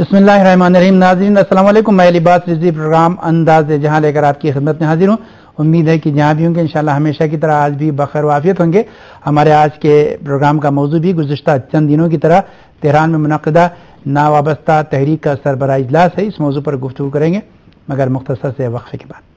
بسم اللہ الرحمن الرحیم. ناظرین السلام علیکم. میں لباس رضوی پروگرام انداز جہاں لے کر آپ کی خدمت میں حاضر ہوں. امید ہے کہ جہاں بھی ہوں گے انشاءاللہ ہمیشہ کی طرح آج بھی بخیر و عافیت ہوں گے. ہمارے آج کے پروگرام کا موضوع بھی گزشتہ چند دنوں کی طرح تہران میں منعقدہ ناوابستہ تحریک کا سربراہ اجلاس ہے. اس موضوع پر گفتگو کریں گے مگر مختصر سے وقفے کے بعد.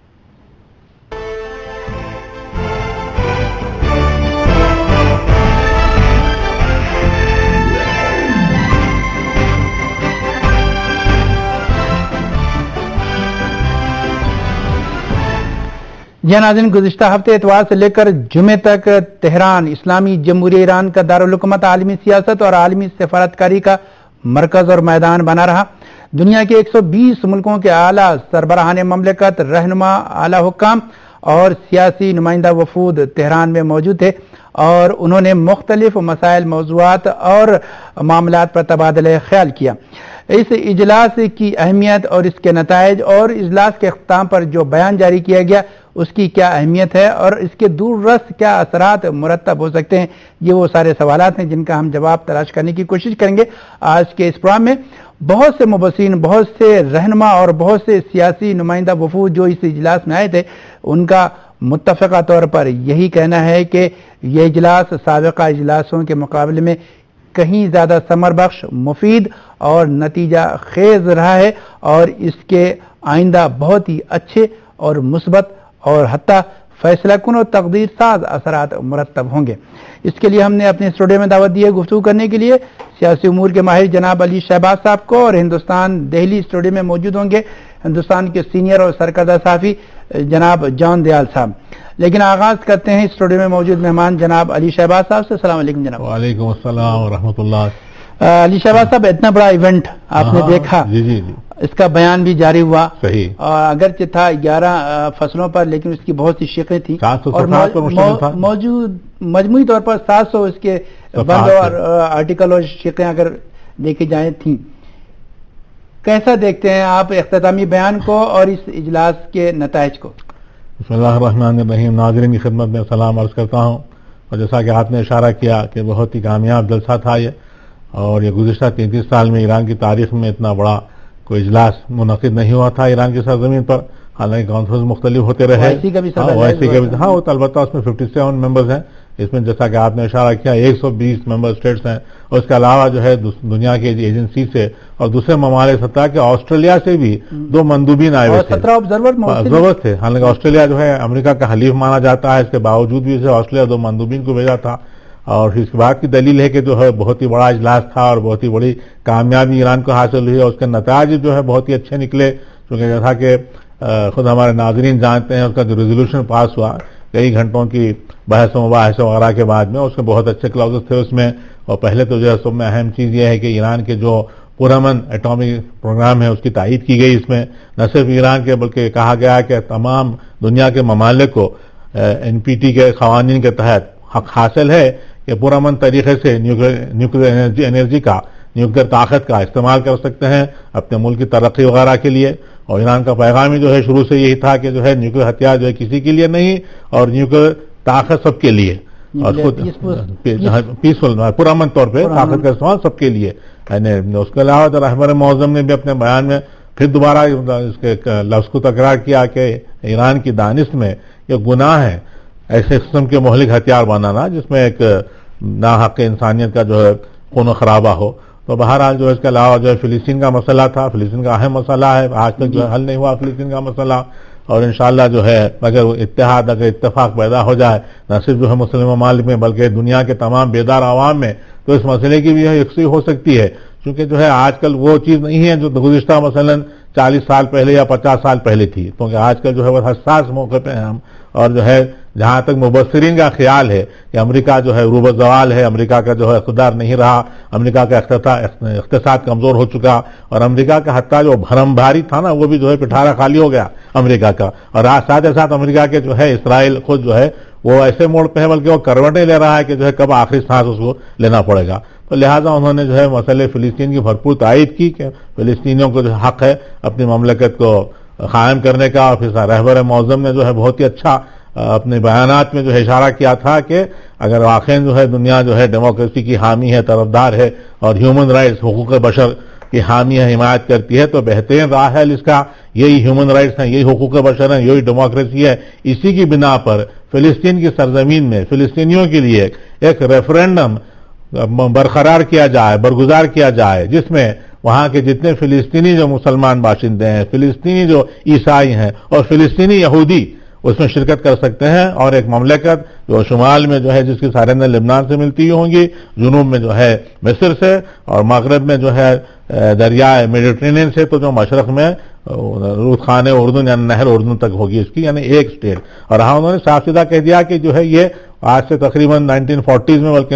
جی ناظرین، گزشتہ ہفتے اتوار سے لے کر جمعے تک تہران اسلامی جمہوریہ ایران کا دارالحکومت عالمی سیاست اور عالمی سفارتکاری کا مرکز اور میدان بنا رہا. دنیا کے 120 ملکوں کے اعلیٰ سربراہان مملکت، رہنما، اعلیٰ حکام اور سیاسی نمائندہ وفود تہران میں موجود تھے اور انہوں نے مختلف مسائل، موضوعات اور معاملات پر تبادلہ خیال کیا. اس اجلاس کی اہمیت اور اس کے نتائج اور اجلاس کے اختتام پر جو بیان جاری کیا گیا اس کی کیا اہمیت ہے اور اس کے دور رس کیا اثرات مرتب ہو سکتے ہیں، یہ وہ سارے سوالات ہیں جن کا ہم جواب تلاش کرنے کی کوشش کریں گے آج کے اس پروگرام میں. بہت سے مبصرین، بہت سے رہنما اور بہت سے سیاسی نمائندہ وفود جو اس اجلاس میں آئے تھے ان کا متفقہ طور پر یہی کہنا ہے کہ یہ اجلاس سابقہ اجلاسوں کے مقابلے میں کہیں زیادہ ثمر بخش، مفید اور نتیجہ خیز رہا ہے اور اس کے آئندہ بہت ہی اچھے اور مثبت اور حتیٰ فیصلہ کن اور تقدیر ساز اثرات مرتب ہوں گے. اس کے لیے ہم نے اپنے اسٹوڈیو میں دعوت دی ہے گفتگو کرنے کے لیے سیاسی امور کے ماہر جناب علی شہباز صاحب کو، اور ہندوستان دہلی اسٹوڈیو میں موجود ہوں گے ہندوستان کے سینئر اور سرکردہ صحافی جناب جان دیال صاحب. لیکن آغاز کرتے ہیں اسٹوڈیو میں موجود مہمان جناب علی شہباز صاحب سے. السلام علیکم جناب. وعلیکم السلام ورحمۃ اللہ. علی شہباز صاحب، اتنا بڑا ایونٹ آپ نے دیکھا، جی اس کا بیان بھی جاری ہوا، صحیح، اور اگرچہ تھا 11 فصلوں پر لیکن اس کی بہت سی شقیں تھیں اور موجود مجموعی طور پر 700 اس کے بند اور آرٹیکل اور شقیں اگر دیکھی جائیں تھیں. کیسا دیکھتے ہیں آپ اختتامی بیان کو اور اس اجلاس کے نتائج کو؟ بسم اللہ الرحمن الرحیم. ناظرین کی خدمت میں سلام عرض کرتا ہوں. اور جیسا کہ آپ نے اشارہ کیا کہ بہت ہی کامیاب جلسہ تھا یہ، اور یہ گزشتہ 33 سال میں ایران کی تاریخ میں اتنا بڑا کوئی اجلاس منعقد نہیں ہوا تھا ایران کی سرزمین پر. حالانکہ کانفرنس مختلف ہوتے رہے، البتہ اس میں 57 ممبرز ہیں. اس میں جیسا کہ آپ نے اشارہ کیا 120 ممبر اسٹیٹس ہیں، اور اس کے علاوہ جو ہے دنیا کی ایجنسی سے اور دوسرے ممالک حتیٰ کہ آسٹریلیا سے بھی 2 مندوبین آئے ہوئے تھے، 17 آبزرور تھے. حالانکہ آسٹریلیا جو ہے امریکہ کا حلیف مانا جاتا ہے، اس کے باوجود بھی آسٹریلیا 2 مندوبین کو بھیجا تھا. اور اس کے بعد کی دلیل ہے کہ جو ہے بہت ہی بڑا اجلاس تھا اور بہت ہی بڑی کامیابی ایران کو حاصل ہوئی، اور اس کے نتائج جو ہے بہت ہی اچھے نکلے. کیونکہ جیسا کہ خود ہمارے ناظرین جانتے ہیں، اس کا جو ریزولوشن پاس ہوا کئی گھنٹوں کی بحث و مباحث وغیرہ کے بعد میں، اس میں بہت اچھے کلاوزز تھے اس میں. اور پہلے تو جو ہے سب میں اہم چیز یہ ہے کہ ایران کے جو پرامن ایٹامک پروگرام ہے اس کی تائید کی گئی. اس میں نہ صرف ایران کے بلکہ کہا گیا کہ تمام دنیا کے ممالک کو NPT کے قوانین کے تحت حق حاصل ہے کہ پرامن طریقے سے نیوکلیر انرجی کا، نیوکلیر طاقت کا استعمال کر سکتے ہیں اپنے ملک کی ترقی وغیرہ کے لیے. اور ایران کا پیغام جو ہے شروع سے یہی تھا کہ جو ہے نیوکلیر ہتھیار جو ہے کسی کے لیے نہیں، اور نیوکلیر طاقت سب کے لیے، اور خود پیسفل پرامن طور پہ طاقت کا استعمال سب کے لیے. اس کے علاوہ رہبر معظم نے بھی اپنے بیان میں پھر دوبارہ اس کے لفظ کو تکرار کیا کہ ایران کی دانش میں یہ گناہ ہے ایسے قسم کے مہلک ہتھیار بنانا جس میں ایک ناحق انسانیت کا جو ہے خون و خرابہ ہو. تو بہرحال جو اس کے علاوہ جو ہے فلسطین کا مسئلہ تھا، فلسطین کا اہم مسئلہ ہے، آج تک جو ہے حل نہیں ہوا فلسطین کا مسئلہ. اور انشاءاللہ جو ہے اگر اتحاد، اگر اتفاق پیدا ہو جائے نہ صرف جو ہے مسلم ممالک میں بلکہ دنیا کے تمام بیدار عوام میں، تو اس مسئلے کی بھی یکسوئی ہو سکتی ہے. کیونکہ جو ہے آج کل وہ چیز نہیں ہے جو گزشتہ مثلا 40 سال پہلے یا 50 سال پہلے تھی. کیونکہ آج کل جو ہے وہ حساس موقع پہ ہیں ہم، اور جو ہے جہاں تک مبصرین کا خیال ہے کہ امریکہ جو ہے روب زوال ہے، امریکہ کا جو ہے اقتدار نہیں رہا، امریکہ کا اقتصاد کمزور ہو چکا، اور امریکہ کا حتیٰ جو بھرم بھاری تھا نا وہ بھی جو ہے پٹھارا خالی ہو گیا امریکہ کا. اور ساتھ ساتھ امریکہ کے جو ہے اسرائیل خود جو ہے وہ ایسے موڑ پہ ہے بلکہ وہ کروٹیں لے رہا ہے کہ جو ہے کب آخری سانس اس کو لینا پڑے گا. تو لہٰذا انہوں نے جو ہے مسئلے فلسطین کی بھرپور تائید کی کہ فلسطینیوں کو جو حق ہے اپنی مملکت کو قائم کرنے کا. اور پھر رہبر معظم نے جو ہے بہت ہی اچھا اپنے بیانات میں جو ہے اشارہ کیا تھا کہ اگر واقعی جو ہے دنیا جو ہے ڈیموکریسی کی حامی ہے، طرفدار ہے، اور ہیومن رائٹس، حقوق بشر کی حامی ہے، حمایت کرتی ہے، تو بہترین راہ ہے اس کا یہی ہیومن رائٹس ہیں، یہی حقوق بشر ہیں، یہی ڈیموکریسی ہے۔ اسی کی بنا پر فلسطین کی سرزمین میں فلسطینیوں کے لیے ایک ریفرینڈم برگزار کیا جائے، جس میں وہاں کے جتنے فلسطینی جو مسلمان باشندے ہیں، فلسطینی جو عیسائی ہیں اور فلسطینی یہودی اس میں شرکت کر سکتے ہیں، اور ایک مملکت جو شمال میں جو ہے جس کی سرحدیں لبنان سے ملتی ہوں گی، جنوب میں جو ہے مصر سے، اور مغرب میں جو ہے دریائے میڈیٹرینین سے، تو جو مشرق میں رودخانہ اردن یعنی نہر اردن تک ہوگی اس کی، یعنی ایک سٹیٹ۔ اور ہاں انہوں نے صاف سیدھا کہہ دیا کہ جو ہے یہ آج سے تقریباً 1940 میں بلکہ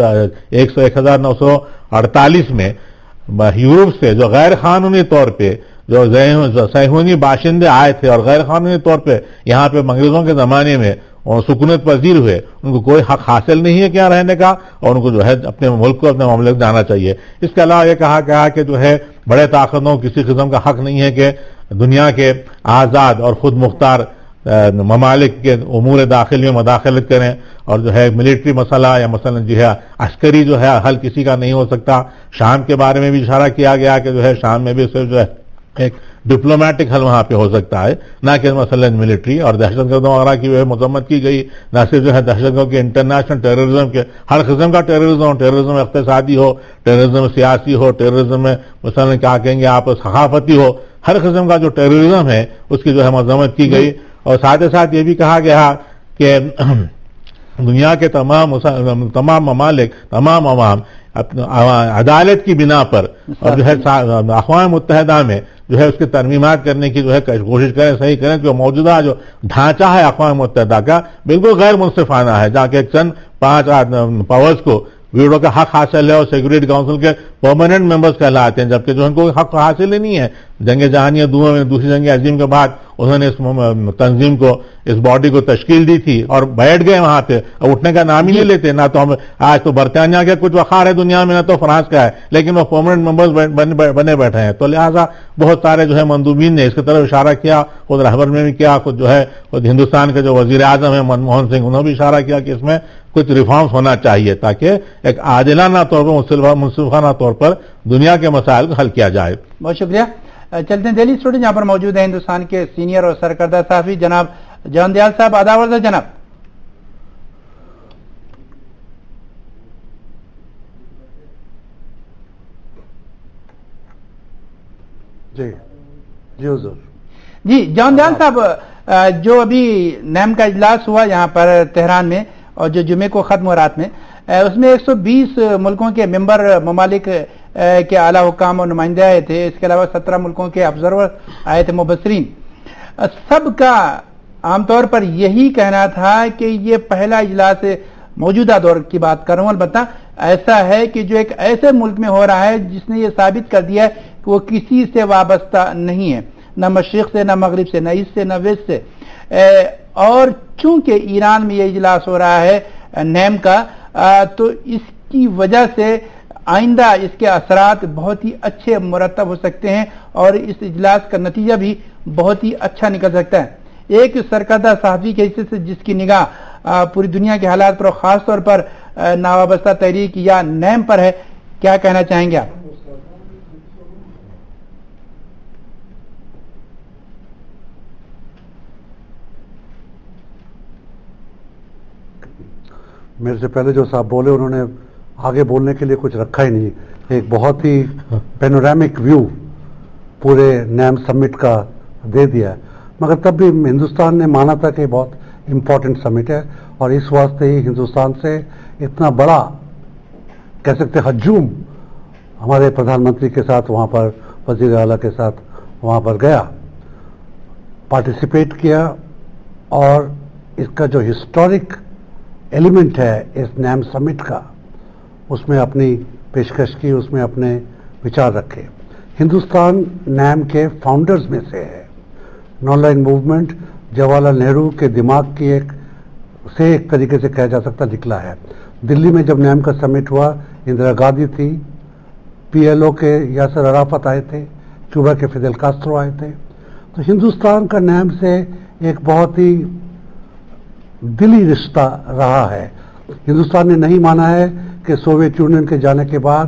1948 میں یورپ سے جو غیر قانونی طور پہ جو صہیونی باشندے آئے تھے اور غیر قانونی طور پہ یہاں پہ انگریزوں کے زمانے میں سکونت پذیر ہوئے، ان کو کوئی حق حاصل نہیں ہے کیا رہنے کا، اور ان کو جو ہے اپنے ملک کو اپنے مملکت جانا چاہیے۔ اس کے علاوہ یہ کہا گیا کہ جو ہے بڑے طاقتوں کسی قسم کا حق نہیں ہے کہ دنیا کے آزاد اور خود مختار ممالک کے امور داخلی میں مداخلت کریں، اور جو ہے ملٹری مسئلہ یا مثلا جو ہے عسکری جو ہے حل کسی کا نہیں ہو سکتا۔ شام کے بارے میں بھی اشارہ کیا گیا کہ جو ہے شام میں بھی صرف جو ہے ایک ڈپلومیٹک حل وہاں پہ ہو سکتا ہے، نہ کہ مثلا ملٹری۔ اور دہشت گردوں وغیرہ کی جو ہے مذمت کی گئی، نہ صرف جو ہے دہشت گردوں کے انٹرنیشنل ٹیررزم کے ہر قسم کا ٹیررزم اقتصادی ہو، ٹیررزم سیاسی ہو، ٹیررزم میں مثلا کیا کہیں گے آپ ثقافتی ہو، ہر قسم کا جو ٹیررزم ہے اس کی جو ہے مذمت کی گئی۔ اور ساتھ ہی ساتھ یہ بھی کہا گیا کہ دنیا کے تمام ممالک، تمام عوام عدالت کی بنا پر اور جو ہے اقوام متحدہ میں جو ہے اس کی ترمیمات کرنے کی جو ہے کوشش کریں، صحیح کریں کہ موجودہ جو ڈھانچہ ہے اقوام متحدہ کا بالکل غیر منصفانہ ہے، جہاں کہ چند 5 پاورز کو ویٹو کا حق حاصل ہے اور سیکورٹی کونسل کے پرماننٹ ممبرز کہلاتے ہیں، جبکہ جو ان کو حق حاصل ہی نہیں ہے۔ جنگ جہانیہ دوم میں دوسری جنگ عظیم کے بعد انہوں نے اس تنظیم کو، اس باڈی کو تشکیل دی تھی اور بیٹھ گئے وہاں پہ، اب اٹھنے کا نام ہی نہیں لیتے۔ نہ تو ہم آج تو برطانیہ کا کچھ وقار ہے دنیا میں، نہ تو فرانس کا ہے، لیکن وہ پرماننٹ ممبرز بنے بیٹھے ہیں۔ تو لہٰذا بہت سارے جو ہے مندوبین نے اس کی طرف اشارہ کیا، خود رہبر میں بھی کیا، خود جو ہے خود ہندوستان کے جو وزیر اعظم ہیں منموہن سنگھ، انہوں نے بھی اشارہ کیا کہ اس میں کچھ ریفارمز ہونا چاہیے تاکہ ایک عادلانہ طور پر، منصفانہ طور پر دنیا کے مسائل کو حل کیا جائے۔ بہت شکریہ۔ چلتے ہیں دہلی اسٹوڈیو، جہاں پر موجود ہیں ہندوستان کے سینئر اور سرکردہ صحافی جناب جان دیال صاحب۔ آداب عرض ہے جناب۔ جی حضور۔ جی جان دیال صاحب، جو ابھی نیم کا اجلاس ہوا یہاں پر تہران میں اور جو جمعے کو ختم ہوا رات میں، اس میں 120 ملکوں کے ممبر ممالک کے اعلیٰ حکام اور نمائندے آئے تھے، اس کے علاوہ 17 ملکوں کے آبزرور آئے تھے، مبصرین۔ سب کا عام طور پر یہی کہنا تھا کہ یہ پہلا اجلاس موجودہ دور کی بات کر رہا ہوں، البتہ ایسا ہے کہ جو ایک ایسے ملک میں ہو رہا ہے جس نے یہ ثابت کر دیا ہے کہ وہ کسی سے وابستہ نہیں ہے، نہ مشرق سے، نہ مغرب سے، نہ ایسٹ سے، نہ ویسٹ سے۔ اور چونکہ ایران میں یہ اجلاس ہو رہا ہے نیم کا، تو اس کی وجہ سے آئندہ اس کے اثرات بہت ہی اچھے مرتب ہو سکتے ہیں اور اس اجلاس کا نتیجہ بھی بہت ہی اچھا نکل سکتا ہے۔ ایک سرکردہ صحافی کے حیثیت سے جس کی نگاہ پوری دنیا کے حالات پر اور خاص طور پر ناوابستہ تحریک یا نیم پر ہے، کیا کہنا چاہیں گے آپ؟ میرے سے پہلے جو صاحب بولے انہوں نے آگے بولنے کے لیے کچھ رکھا ہی نہیں، ایک بہت ہی پینورامک ویو پورے نیم سمٹ کا دے دیا ہے، مگر تب بھی ہندوستان نے مانا تھا کہ بہت امپورٹنٹ سمٹ ہے، اور اس واسطے ہی ہندوستان سے اتنا بڑا کہہ سکتے ہجوم ہمارے پردھان منتری کے ساتھ وہاں پر، وزیر اعلیٰ کے ساتھ وہاں پر گیا، پارٹیسپیٹ کیا، اور اس کا جو ہسٹورک ایلیمنٹ ہے اس نیم سمٹ کا، اس میں اپنی پیشکش کی، اس میں اپنے وچار رکھے۔ ہندوستان نیم کے فاؤنڈرز میں سے ہے۔ نان لائن موومنٹ جواہر لال نہرو کے دماغ کی ایک طریقے سے کہا جا سکتا نکلا ہے۔ دلی میں جب نیم کا سمٹ ہوا، اندرا گاندھی تھی، پی ایل او کے یاسر عرفات آئے تھے، کیوبا کے فیدل کاسٹرو آئے تھے، تو ہندوستان کا نیم سے ایک بہت ہی دلی رشتہ رہا ہے۔ ہندوستان نے نہیں مانا ہے کہ سوویت یونین کے جانے کے بعد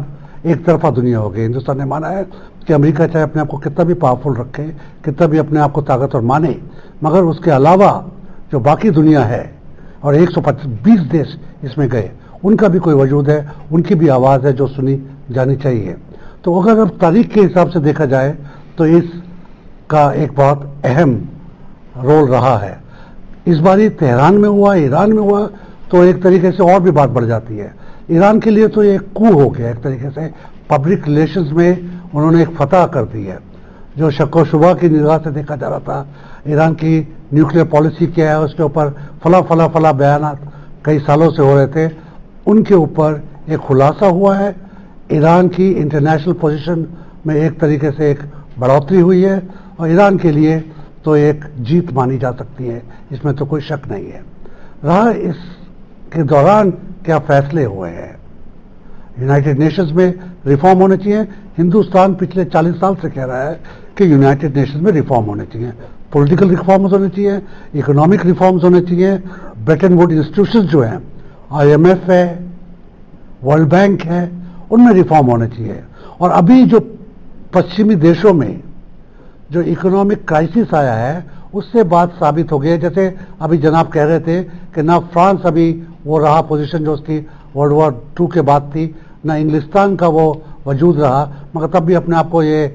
ایک طرفہ دنیا ہو گئی. ہندوستان نے مانا ہے کہ امریکہ چاہے اپنے آپ کو کتنا بھی پاورفل رکھے, کتنا بھی اپنے آپ کو طاقتور مانے, مگر اس کے علاوہ جو باقی دنیا ہے اور 120 دیش اس میں گئے, ان کا بھی کوئی وجود ہے, ان کی بھی آواز ہے جو سنی جانی چاہیے. تو اگر اب تاریخ کے حساب سے دیکھا جائے تو اس کا ایک بہت اہم رول رہا ہے. اس باری تہران میں ہوا, ایران میں ہوا, تو ایک طریقے سے اور بھی بات بڑھ جاتی ہے. ایران کے لیے تو یہ کو ہو گیا ایک طریقے سے, پبلک ریلیشنز میں انہوں نے ایک فتح کر دی ہے. جو شک و شبہ کی نگاہ سے دیکھا جا رہا تھا ایران کی نیوکلیئر پالیسی کیا ہے, اس کے اوپر فلاں بیانات کئی سالوں سے ہو رہے تھے, ان کے اوپر ایک خلاصہ ہوا ہے. ایران کی انٹرنیشنل پوزیشن میں ایک طریقے سے ایک بڑھوتری ہوئی ہے, اور ایران کے لیے تو ایک جیت مانی جا سکتی ہے, اس میں تو کوئی شک نہیں ہے. رہا اس کے دوران کیا فیصلے ہوئے ہیں. یونائٹڈ نیشنز میں ریفارم ہونے چاہیے. ہندوستان پچھلے 40 سال سے کہہ رہا ہے کہ یونائٹڈ نیشنز میں ریفارم ہونے چاہیے, پولیٹیکل ریفارمز ہونے چاہیے, اکنامک ریفارمز ہونے چاہیے. بریٹن ووڈ انسٹیٹیوشنز جو ہیں, IMF ہے, ورلڈ بینک ہے, ان میں ریفارم ہونے چاہیے. اور ابھی جو پچھمی دیشوں میں جو اکنامک کرائسس آیا ہے, اس سے بات ثابت ہو گئی ہے. جیسے ابھی جناب کہہ رہے تھے کہ نہ فرانس ابھی وہ رہا پوزیشن جو اس کی ورلڈ وار 2 کے بعد تھی, نہ انگلستان کا وہ وجود رہا, مگر تب بھی اپنے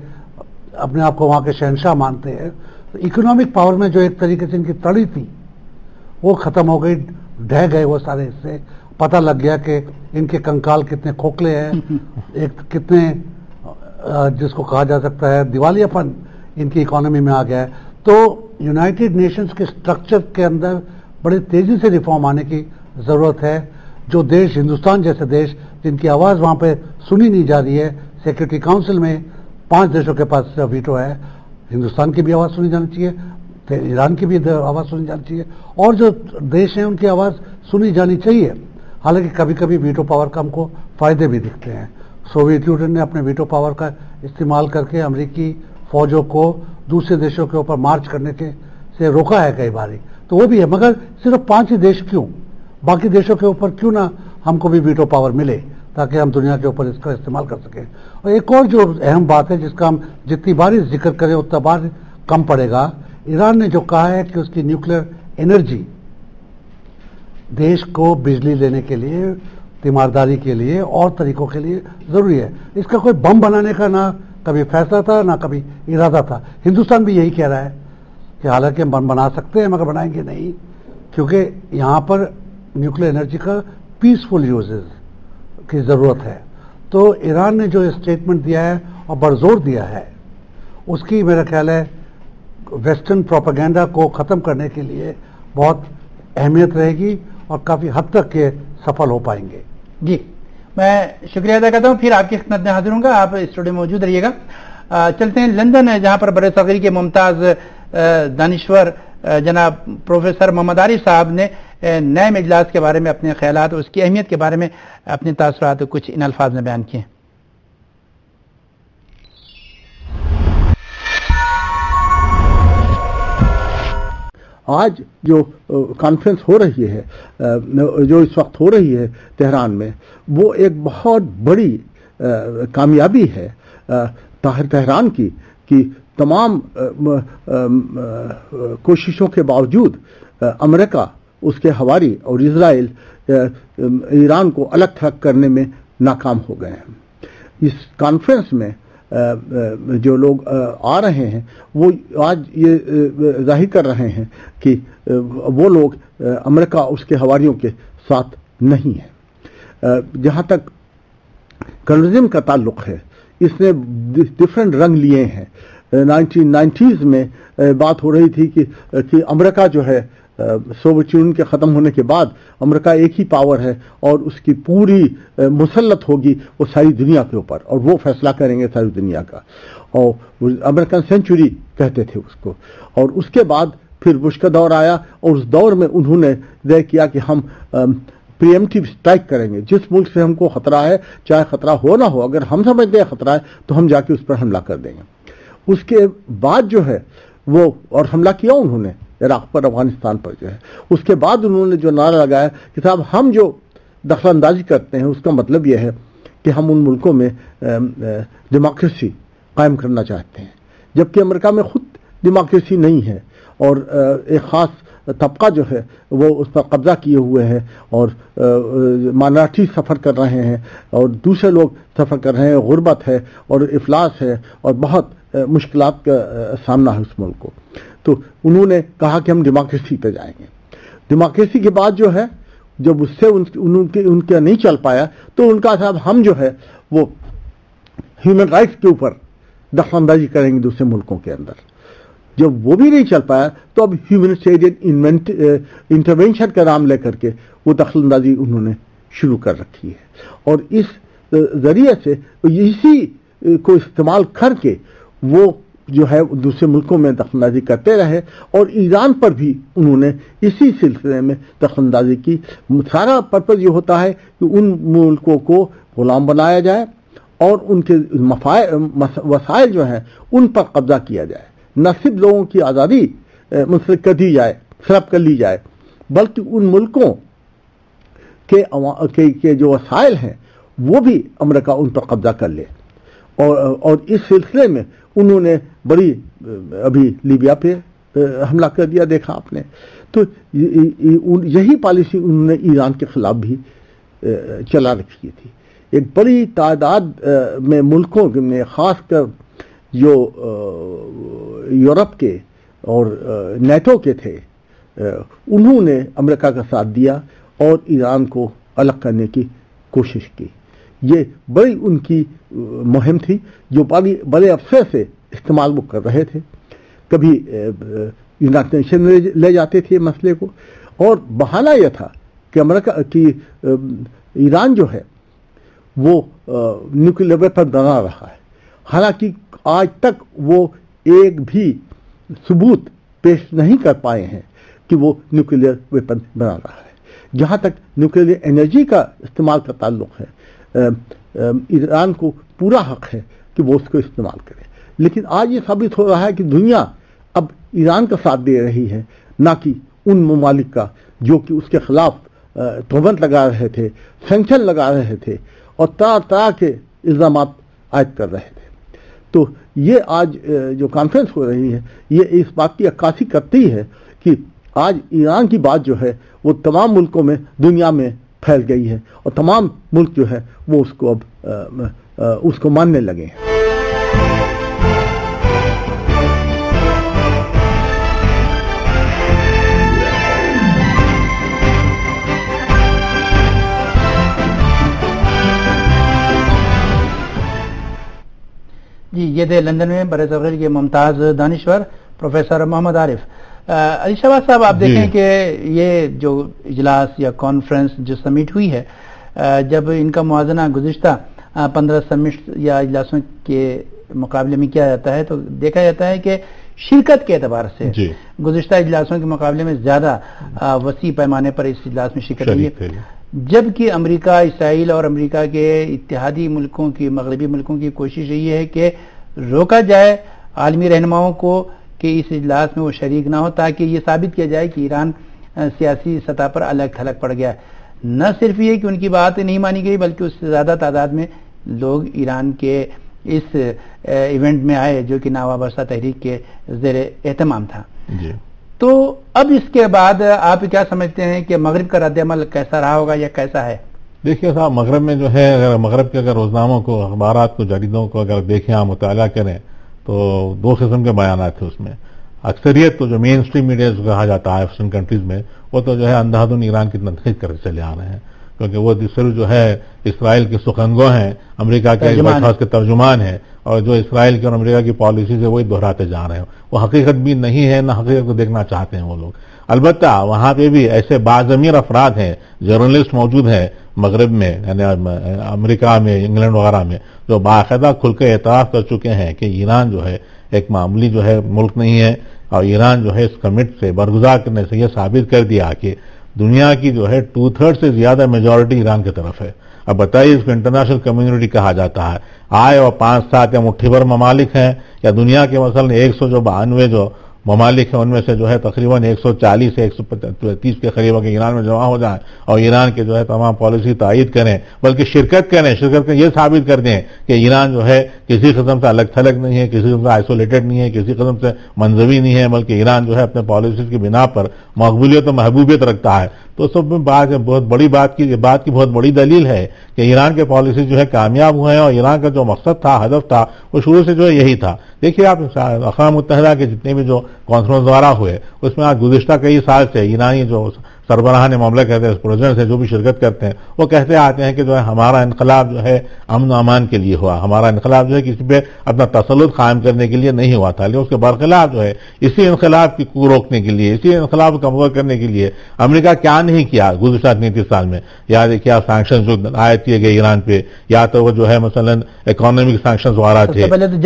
آپ کو وہاں کے شہنشاہ مانتے ہیں. اکنامک پاور میں جو ایک طریقے سے ان کی تڑی تھی وہ ختم ہو گئی, ڈھہ گئے وہ سارے حصے. پتہ لگ گیا کہ ان کے کنکال کتنے کھوکھلے ہیں, ایک کتنے جس کو کہا جا سکتا ہے دیوالیہ پن ان کی اکانومی میں آ گیا ہے. تو یونائٹڈ نیشنز کے سٹرکچر کے اندر بڑی تیزی سے ریفارم آنے کی ضرورت ہے. جو دیش, ہندوستان جیسے دیش جن کی آواز وہاں پہ سنی نہیں جا رہی ہے, سیکورٹی کاؤنسل میں 5 دیشوں کے پاس ویٹو ہے, ہندوستان کی بھی آواز سنی جانی چاہیے, ایران کی بھی آواز سنی جانی چاہیے, اور جو دیش ہیں ان کی آواز سنی جانی چاہیے. حالانکہ کبھی کبھی ویٹو پاور کا ہم کو فائدے بھی دکھتے ہیں. سوویت یونین نے اپنے ویٹو پاور کا استعمال کر کے امریکی فوجوں کو دوسرے دیشوں کے اوپر مارچ کرنے سے روکا ہے کئی باری, تو وہ بھی ہے. مگر صرف 5 ہی دیش کیوں, باقی دیشوں کے اوپر کیوں نہ ہم کو بھی ویٹو پاور ملے تاکہ ہم دنیا کے اوپر اس کا استعمال کر سکیں. اور ایک اور جو اہم بات ہے جس کا ہم جتنی بار ذکر کریں اتنا بار کم پڑے گا, ایران نے جو کہا ہے کہ اس کی نیوکلیئر انرجی دیش کو بجلی دینے کے لیے, تیمارداری کے لیے اور طریقوں کے لیے ضروری ہے. اس کا کوئی بم بنانے کا نہ کبھی فیصلہ تھا نہ کبھی ارادہ تھا. ہندوستان بھی یہی کہہ رہا ہے کہ حالانکہ ہم بم بنا سکتے ہیں مگر بنائیں گے نہیں, کیونکہ یہاں پر نیوکلیئر انرجی کا پیسفل یوزز کی ضرورت ہے. تو ایران نے جو اسٹیٹمنٹ دیا ہے اور بڑزور دیا ہے, اس کی میرا خیال ہے ویسٹرن پروپیگنڈا کو ختم کرنے کے لیے بہت اہمیت رہے گی اور کافی حد تک یہ سفل ہو پائیں گے. جی, میں شکریہ ادا کرتا ہوں. پھر آپ کی خدمت میں حاضر ہوں گا, آپ اسٹوڈیو میں موجود رہیے گا. چلتے ہیں لندن, جہاں پر برصغیر کے ممتاز دانشور جناب پروفیسر محمد عارف صاحب نے نئے اجلاس کے بارے میں اپنے خیالات اور اس کی اہمیت کے بارے میں اپنے تاثرات کچھ ان الفاظ میں بیان کیے. آج جو کانفرنس ہو رہی ہے, جو اس وقت ہو رہی ہے تہران میں, وہ ایک بہت بڑی کامیابی ہے تہران کی کہ تمام کوششوں کے باوجود امریکہ, اس کے حواری اور اسرائیل ایران کو الگ تھلگ کرنے میں ناکام ہو گئے ہیں. اس کانفرنس میں جو لوگ آ رہے ہیں وہ آج یہ ظاہر کر رہے ہیں کہ وہ لوگ امریکہ اس کے حواریوں کے ساتھ نہیں ہیں. جہاں تک کمیونزم کا تعلق ہے, اس نے ڈفرینٹ رنگ لیے ہیں. 1990s میں بات ہو رہی تھی کہ امریکہ جو ہے سوویت یونین کے ختم ہونے کے بعد امریکہ ایک ہی پاور ہے اور اس کی پوری مسلط ہوگی وہ ساری دنیا کے اوپر, اور وہ فیصلہ کریں گے ساری دنیا کا, اور امریکن سینچری کہتے تھے اس کو. اور اس کے بعد پھر بش کا دور آیا, اور اس دور میں انہوں نے طے کیا کہ ہم پریمپٹیو اسٹرائک کریں گے. جس ملک سے ہم کو خطرہ ہے, چاہے خطرہ ہو نہ ہو, اگر ہم سمجھتے ہیں خطرہ ہے تو ہم جا کے اس پر حملہ کر دیں گے. اس کے بعد جو ہے وہ, اور حملہ کیا انہوں نے عراق پر, افغانستان پر جو ہے. اس کے بعد انہوں نے جو نعرہ لگایا کہ صاحب ہم جو دخل اندازی کرتے ہیں اس کا مطلب یہ ہے کہ ہم ان ملکوں میں ڈیموکریسی قائم کرنا چاہتے ہیں، جبکہ امریکہ میں خود ڈیموکریسی نہیں ہے اور ایک خاص طبقہ جو ہے وہ اس پر قبضہ کیے ہوئے ہے اور مائنارٹی سفر کر رہے ہیں اور دوسرے لوگ سفر کر رہے ہیں، غربت ہے اور افلاس ہے اور بہت مشکلات کا سامنا ہے اس ملک کو. تو انہوں نے کہا کہ ہم ڈیموکریسی پہ جائیں گے. ڈیموکریسی کے بعد جو ہے جب اس سے ان کا نہیں چل پایا تو ان کا صاحب ہم جو ہے وہ ہیومن رائٹس کے اوپر دخل اندازی کریں گے دوسرے ملکوں کے اندر. جب وہ بھی نہیں چل پایا تو اب ہیومنٹیرین انٹرونشن کا نام لے کر کے وہ دخل اندازی انہوں نے شروع کر رکھی ہے اور اس ذریعے سے اسی کو استعمال کر کے وہ جو ہے دوسرے ملکوں میں دخل اندازی کرتے رہے اور ایران پر بھی انہوں نے اسی سلسلے میں دخل اندازی کی. سارا پرپز یہ ہوتا ہے کہ ان ملکوں کو غلام بنایا جائے اور ان کے وسائل جو ہیں ان پر قبضہ کیا جائے، نہ صرف لوگوں کی آزادی منسلک کر دی جائے، سلب کر لی جائے، بلکہ ان ملکوں کے جو وسائل ہیں وہ بھی امریکہ ان پر قبضہ کر لے. اور اس سلسلے میں انہوں نے بڑی ابھی لیبیا پہ حملہ کر دیا، دیکھا آپ نے. تو یہی پالیسی انہوں نے ایران کے خلاف بھی چلا رکھی تھی. ایک بڑی تعداد میں ملکوں میں، خاص کر جو یورپ کے اور نیٹو کے تھے، انہوں نے امریکہ کا ساتھ دیا اور ایران کو الگ کرنے کی کوشش کی. یہ بڑی ان کی مہم تھی جو بڑے عرصے سے استعمال وہ کر رہے تھے. کبھی یونائٹڈ نیشن میں لے جاتے تھے مسئلے کو اور بہانہ یہ تھا کہ امریکہ کی ایران جو ہے وہ نیوکلیئر ویپن بنا رہا ہے، حالانکہ آج تک وہ ایک بھی ثبوت پیش نہیں کر پائے ہیں کہ وہ نیوکلیئر ویپن بنا رہا ہے. جہاں تک نیوکلیئر انرجی کا استعمال کا تعلق ہے، ایران کو پورا حق ہے کہ وہ اس کو استعمال کرے. لیکن آج یہ ثابت ہو رہا ہے کہ دنیا اب ایران کا ساتھ دے رہی ہے، نہ کہ ان ممالک کا جو کہ اس کے خلاف تہمت لگا رہے تھے، سینکشن لگا رہے تھے اور طرح طرح کے الزامات عائد کر رہے تھے. تو یہ آج جو کانفرنس ہو رہی ہے یہ اس بات کی عکاسی کرتی ہے کہ آج ایران کی بات جو ہے وہ تمام ملکوں میں دنیا میں پھیل گئی ہے اور تمام ملک جو ہے وہ اس کو اب اس کو ماننے لگے ہیں. جی، یہ تھے لندن میں برصغیر کے ممتاز دانشور پروفیسر محمد عارف. علی شہباز صاحب، آپ دیکھیں کہ یہ جو اجلاس یا کانفرنس جو سمٹ ہوئی ہے، جب ان کا موازنہ گزشتہ 15 سمٹ یا اجلاسوں کے مقابلے میں کیا جاتا ہے تو دیکھا جاتا ہے کہ شرکت کے اعتبار سے گزشتہ اجلاسوں کے مقابلے میں زیادہ وسیع پیمانے پر اس اجلاس میں شرکت ہوئی ہے، جبکہ امریکہ، اسرائیل اور امریکہ کے اتحادی ملکوں کی، مغربی ملکوں کی کوشش یہ ہے کہ روکا جائے عالمی رہنماؤں کو کہ اس اجلاس میں وہ شریک نہ ہو، تاکہ یہ ثابت کیا جائے کہ ایران سیاسی سطح پر الگ تھلگ پڑ گیا ہے. نہ صرف یہ کہ ان کی بات نہیں مانی گئی بلکہ اس سے زیادہ تعداد میں لوگ ایران کے اس ایونٹ میں آئے جو کہ نوابرسہ تحریک کے زیر اہتمام تھا. تو اب اس کے بعد آپ کیا سمجھتے ہیں کہ مغرب کا رد عمل کیسا رہا ہوگا یا کیسا ہے؟ دیکھیے صاحب، مغرب میں جو ہے، اگر مغرب کے اگر روزناموں کو، اخبارات کو، جریدوں کو اگر دیکھیں، آپ مطالعہ کریں تو دو قسم کے بیانات تھے اس میں. اکثریت تو جو مین اسٹریم میڈیا کہا جاتا ہے ویسٹرن کنٹریز میں، وہ تو جو ہے اندھادھند ایران کی تنقید کرتے چلے آ رہے ہیں، کیونکہ وہ صرف جو ہے اسرائیل کے سخنگو ہیں، امریکہ کے وائٹ ہاؤس کے ترجمان ہیں، اور جو اسرائیل کی اور امریکہ کی پالیسیز ہے وہی دہراتے جا رہے ہیں. وہ حقیقت بھی نہیں ہے، نہ حقیقت کو دیکھنا چاہتے ہیں وہ لوگ. البتہ وہاں پہ بھی ایسے باضمیر افراد ہیں، جرنلسٹ موجود ہیں مغرب میں، یعنی امریکہ میں، انگلینڈ وغیرہ میں، جو باقاعدہ کھل کے اعتراف کر چکے ہیں کہ ایران جو ہے ایک معمولی جو ہے ملک نہیں ہے، اور ایران جو ہے اس کمٹ سے برگزار کرنے سے یہ ثابت کر دیا کہ دنیا کی جو ہے 2/3 سے زیادہ میجورٹی ایران کی طرف ہے. اب بتائیے اس کو انٹرنیشنل کمیونٹی کہا جاتا ہے. آئے اور 5-7 یا مٹھی بھر ممالک ہیں، یا دنیا کے مثلا 192 جو ممالک ہیں ان میں سے جو ہے تقریباً 140 سے 130 کے قریب کہ ایران میں جمع ہو جائیں اور ایران کے جو ہے تمام پالیسی تائید کریں، بلکہ شرکت کریں یہ ثابت کر دیں کہ ایران جو ہے کسی قسم سے الگ تھلگ نہیں ہے، کسی قسم سے آئسولیٹڈ نہیں ہے، کسی قسم سے منزوی نہیں ہے، بلکہ ایران جو ہے اپنے پالیسیز کی بنا پر مقبولیت و محبوبیت رکھتا ہے. تو سب میں بہت بڑی بات کی بہت بڑی دلیل ہے کہ ایران کے پالیسی جو ہے کامیاب ہوئے ہیں، اور ایران کا جو مقصد تھا، ہدف تھا، وہ شروع سے جو ہے یہی تھا. دیکھیے آپ اقوام متحدہ کے جتنے بھی جو کانفرنس وغیرہ ہوئے اس میں آج گزشتہ کئی سال سے ایرانی جو سربراہان معاملہ کہتے ہیں، پریزیڈنٹ سے جو بھی شرکت کرتے ہیں، وہ کہتے آتے ہیں کہ جو ہے ہمارا انقلاب جو ہے امن و امان کے لیے ہوا، ہمارا انقلاب جو ہے کسی پہ اپنا تسلط قائم کرنے کے لیے نہیں ہوا تھا، لیکن اس کے برخلاف جو ہے اسی انقلاب کو روکنے کے لیے، اسی انقلاب کو کمزور کرنے کے لیے امریکہ کیا نہیں کیا گزشتہ 33 سال میں. یا دیکھیے آپ سینکشن جو عائد کیے گئے ایران پہ، یا تو وہ جو ہے مثلا اکنامک سینکشن وغیرہ تھے.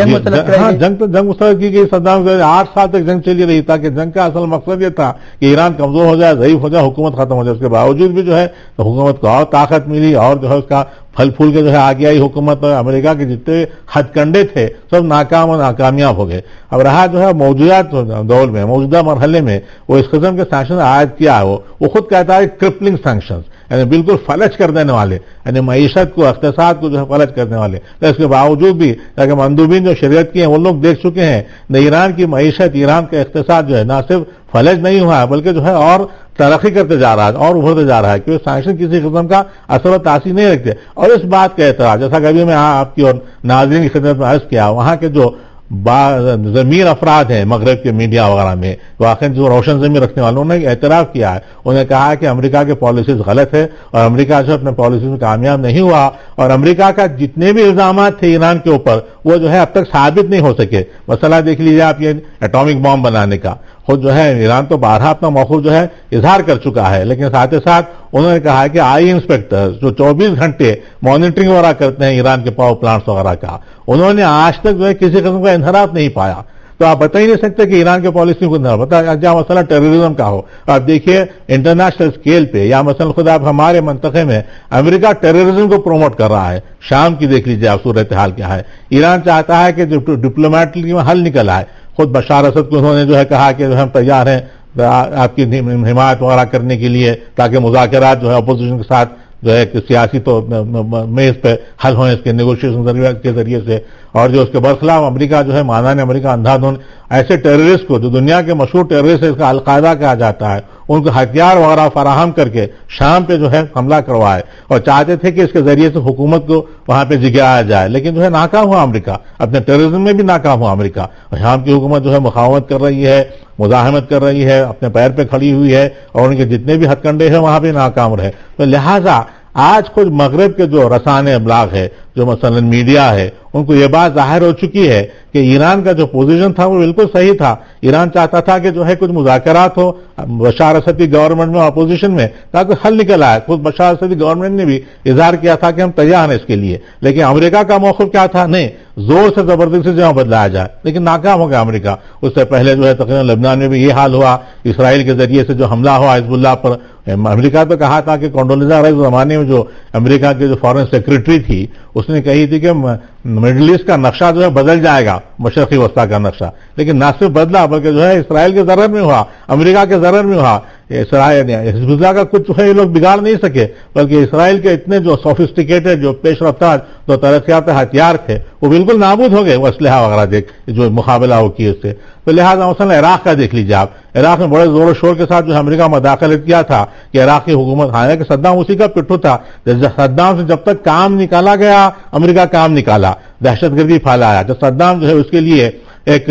جنگ مسترد کی گئی، صدام 8 سال تک جنگ چلی رہی، تاکہ جنگ کا اصل مقصد یہ تھا کہ ایران کمزور ہو جائے، ضعیف ہو جائے، حکومت ختم ہو جائے. اس کے باوجود بھی جو ہے حکومت کو اور طاقت ملی، اور جو ہے اس کا پھل پھول کے جو ہے آگے آئی حکومت. امریکہ کے جتنے ہتھ کنڈے تھے سب ناکام اور ناکامیاب ہو گئے. اب رہا جو ہے موجودہ دور میں، موجودہ مرحلے میں وہ اس قسم کے سینکشن عائد کیا ہے، وہ خود کہتا ہے کرپلنگ سینکشن، یعنی بالکل فلج کر دینے والے، یعنی معیشت کو، اقتصاد کو جو ہے فلج کرنے والے. اس کے باوجود بھی تاکہ مندوبین جو شریعت کی ہیں وہ لوگ دیکھ چکے ہیں نہ ایران کی معیشت، ایران کا اقتصاد جو ہے نہ صرف فلج نہیں ہوا ہے بلکہ جو ہے اور ترقی کرتے جا رہا ہے اور ابھرتے جا رہا ہے، کیونکہ سینکشن کسی قسم کا اثر و تاثیر نہیں رکھتے. اور اس بات کا اعتراض جیسا کہ ابھی میں آپ کی اور ناظرین کی خدمت میں عرض کیا، وہاں کے جو ضمیر افراد ہیں مغرب کے میڈیا وغیرہ میں، واقعی جو روشن ضمیر رکھنے والوں نے اعتراف کیا ہے، انہوں نے کہا کہ امریکہ کے پالیسیز غلط ہے اور امریکہ جو اپنے پالیسیز میں کامیاب نہیں ہوا، اور امریکہ کا جتنے بھی الزامات تھے ایران کے اوپر وہ جو ہے اب تک ثابت نہیں ہو سکے. مسئلہ دیکھ لیجیے آپ، یہ ایٹامک بام بنانے کا خود جو ہے ایران تو بارہا اپنا موقف جو ہے اظہار کر چکا ہے، لیکن ساتھ ہی ساتھ انہوں نے کہا کہ آئی انسپیکٹر جو 24 گھنٹے مانیٹرنگ وغیرہ کرتے ہیں ایران کے پاور پلانٹس وغیرہ کا، انہوں نے آج تک جو ہے کسی قسم کا انحراف نہیں پایا. تو آپ بتا ہی نہیں سکتے کہ ایران کے پالیسی کو انحراف بتا. جہاں مسئلہ ٹیررزم کا ہو، آپ دیکھیے انٹرنیشنل اسکیل پہ، یا مثلا خود آپ ہمارے منطقے میں امریکہ ٹیررزم کو پروموٹ کر رہا ہے. شام کی دیکھ لیجیے آپ صورتحال کیا ہے. ایران چاہتا ہے کہ ڈپلومیٹلی میں حل نکل آئے. خود بشار اسد کو انہوں نے جو ہے کہا کہ ہم تیار ہیں آپ کی حمایت وغیرہ کرنے کے لیے، تاکہ مذاکرات جو ہے اپوزیشن کے ساتھ جو ہے سیاسی تو میز پہ حل ہوئیں اس کے نیگوشیشن کے ذریعے سے. اور جو اس کے برخلاف امریکہ جو ہے مانان امریکہ اندھا دھن ایسے ٹیررسٹ کو جو دنیا کے مشہور ٹیررسٹ ہے، اس کا القاعدہ کہا جاتا ہے، ان کو ہتھیار وغیرہ فراہم کر کے شام پہ جو ہے حملہ کروائے، اور چاہتے تھے کہ اس کے ذریعے سے حکومت کو وہاں پہ جگایا جائے. لیکن جو ہے ناکام ہوا امریکہ، اپنے ٹیررزم میں بھی ناکام ہوا امریکہ. اور شام کی حکومت جو ہے مقاومت کر رہی ہے، مزاحمت کر رہی ہے، اپنے پیر پہ کھڑی ہوئی ہے، اور ان کے جتنے بھی ہتھ کنڈے ہیں وہاں پہ ناکام رہے. تو لہٰذا آج خود مغرب کے جو رسانۂ ابلاغ ہے، جو مثلا میڈیا ہے، ان کو یہ بات ظاہر ہو چکی ہے کہ ایران کا جو پوزیشن تھا وہ بالکل صحیح تھا. ایران چاہتا تھا کہ جو ہے کچھ مذاکرات ہو بشار اسد کی گورنمنٹ میں، اپوزیشن میں، تاکہ حل نکل آئے. خود بشار اسد کی گورنمنٹ نے بھی اظہار کیا تھا کہ ہم تیار ہیں اس کے لیے. لیکن امریکہ کا موقف کیا تھا؟ نہیں، زور سے زبردستی سے بدلایا جائے. لیکن ناکام ہو گیا امریکہ. اس سے پہلے جو ہے تقریباً لبنان میں بھی یہ حال ہوا، اسرائیل کے ذریعے سے جو حملہ ہوا حزب اللہ پر. امریکہ تو کہا تھا کہ کونڈولیزا رائس زمانے میں جو امریکہ کے جو فارن سیکرٹری تھی، اس نے کہی تھی کہ مڈل ایسٹ کا نقشہ جو ہے بدل جائے گا، مشرقی وسطی کا نقشہ. لیکن نہ صرف بدلا بلکہ جو ہے اسرائیل کے ضرر میں ہوا، امریکہ کے ضرر میں ہوا. اسرائیل حزب اللہ کا کچھ جو ہے یہ لوگ بگاڑ نہیں سکے، بلکہ اسرائیل کے اتنے جو سوفسٹیکیٹڈ، جو پیش رفتار، جو ترقیات ہتھیار تھے وہ بالکل نابود ہو گئے، وہ اسلحہ وغیرہ دیکھ جو مقابلہ ہو کی اس سے. تو لہٰذا مثلا عراق کا دیکھ لیجیے آپ، عراق میں بڑے زور و شور کے ساتھ جو امریکہ مداخلت کیا تھا کہ عراق کی حکومت، حالانکہ صدام اسی کا پٹھو تھا. صدام سے جب تک کام نکالا گیا، امریکہ کام نکالا، دہشت گردی پھیلایا. جب صدام جو ہے اس کے لیے ایک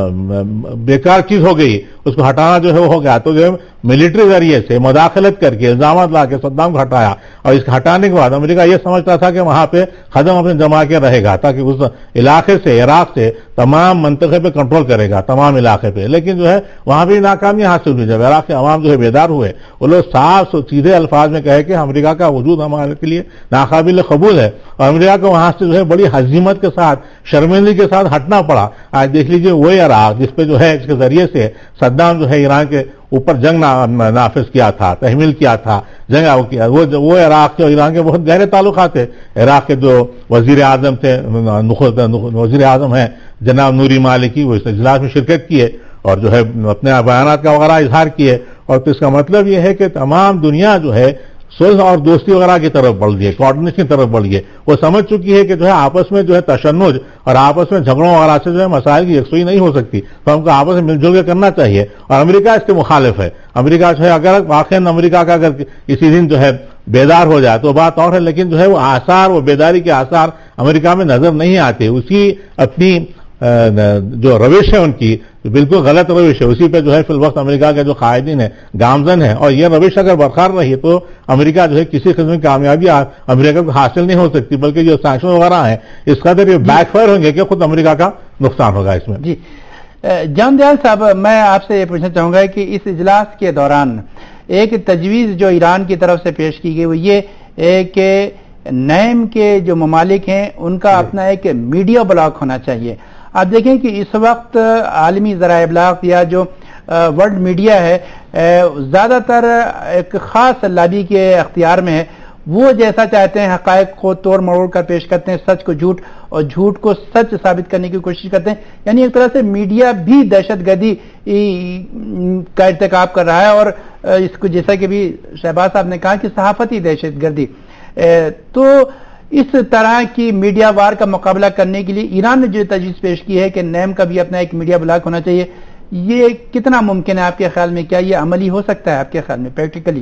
بیکار چیز ہو گئی، اس کو ہٹانا جو ہے وہ ہو گیا، تو جو ہے ملٹری ذریعے سے مداخلت کر کے الزامات لا کے صدام کو ہٹایا. اور اس کے ہٹانے کے بعد امریکہ یہ سمجھتا تھا کہ وہاں پہ قدم اپنے جما کے رہے گا، تاکہ اس علاقے سے، عراق سے تمام منطقے پہ کنٹرول کرے گا، تمام علاقے پہ. لیکن جو ہے وہاں بھی ناکامی حاصل ہوئی. جب عراق کے عوام جو ہے بیدار ہوئے، وہ لوگ صاف سیدھے الفاظ میں کہے کہ امریکہ کا وجود ہمارے کے لیے ناقابل قبول ہے، اور امریکہ کو وہاں سے جو ہے بڑی ہزیمت کے ساتھ، شرمندگی کے ساتھ ہٹنا پڑا. آج دیکھ لیجیے وہی عراق جس پہ جو ہے اس کے ذریعے سے صدام جو ہے ایران کے اوپر جنگ نافذ کیا تھا، تحمیل کیا تھا، جنگ وہ عراق کے اور ایران کے بہت گہرے تعلقات تھے. عراق کے جو وزیر اعظم تھے، وزیر اعظم ہیں جناب نوری مالکی، وہ اس اجلاس میں شرکت کیے، اور جو ہے اپنے بیانات کا وغیرہ اظہار کیے. اور تو اس کا مطلب یہ ہے کہ تمام دنیا جو ہے صلح اور دوستی وغیرہ کی طرف بڑھ گئی ہے, کوآرڈینیشن کی طرف بڑھ گئی ہے. وہ سمجھ چکی ہے کہ جو ہے آپس میں جو ہے تشنج اور آپس میں جھگڑوں وغیرہ سے جو ہے مسائل کی یکسوئی نہیں ہو سکتی, تو ہم کو آپس میں مل جل کے کرنا چاہیے. اور امریکہ اس کے مخالف ہے. امریکہ جو ہے اگر واقعی امریکہ کا اگر کسی دن جو ہے بیدار ہو جائے تو بات اور ہے, لیکن جو ہے وہ آثار, وہ بیداری کے آثار امریکہ میں نظر نہیں آتے. اسی اپنی جو روش ہے ان کی بالکل غلط روش ہے, اسی پہ جو ہے فی الوقت امریکہ کے جو قائدین ہیں گامزن ہیں. اور یہ روش اگر برقرار رہی تو امریکہ جو ہے کسی قسم کی کامیابی امریکہ کو حاصل نہیں ہو سکتی, بلکہ جو سینکشن وغیرہ ہیں اس قدر یہ بیک فائر ہوں گے کہ خود امریکہ کا نقصان ہوگا اس میں. جی جان دیال صاحب, میں آپ سے یہ پوچھنا چاہوں گا کہ اس اجلاس کے دوران ایک تجویز جو ایران کی طرف سے پیش کی گئی وہ یہ کہ نیم کے جو ممالک ہیں ان کا اپنا ایک میڈیا بلاک ہونا چاہیے. آپ دیکھیں کہ اس وقت عالمی ذرائع ابلاغ یا جو ورلڈ میڈیا ہے زیادہ تر ایک خاص لابی کے اختیار میں ہے. وہ جیسا چاہتے ہیں حقائق کو توڑ مروڑ کر پیش کرتے ہیں, سچ کو جھوٹ اور جھوٹ کو سچ ثابت کرنے کی کوشش کرتے ہیں. یعنی ایک طرح سے میڈیا بھی دہشت گردی کا ارتکاب کر رہا ہے, اور اس کو جیسا کہ بھی شہباز صاحب نے کہا کہ صحافتی دہشت گردی. تو اس طرح کی میڈیا وار کا مقابلہ کرنے کے لیے ایران نے جو تجویز پیش کی ہے کہ نیم کا بھی اپنا ایک میڈیا بلاک ہونا چاہیے, یہ کتنا ممکن ہے آپ کے خیال میں؟ کیا یہ عملی ہو سکتا ہے آپ کے خیال میں پریکٹیکلی؟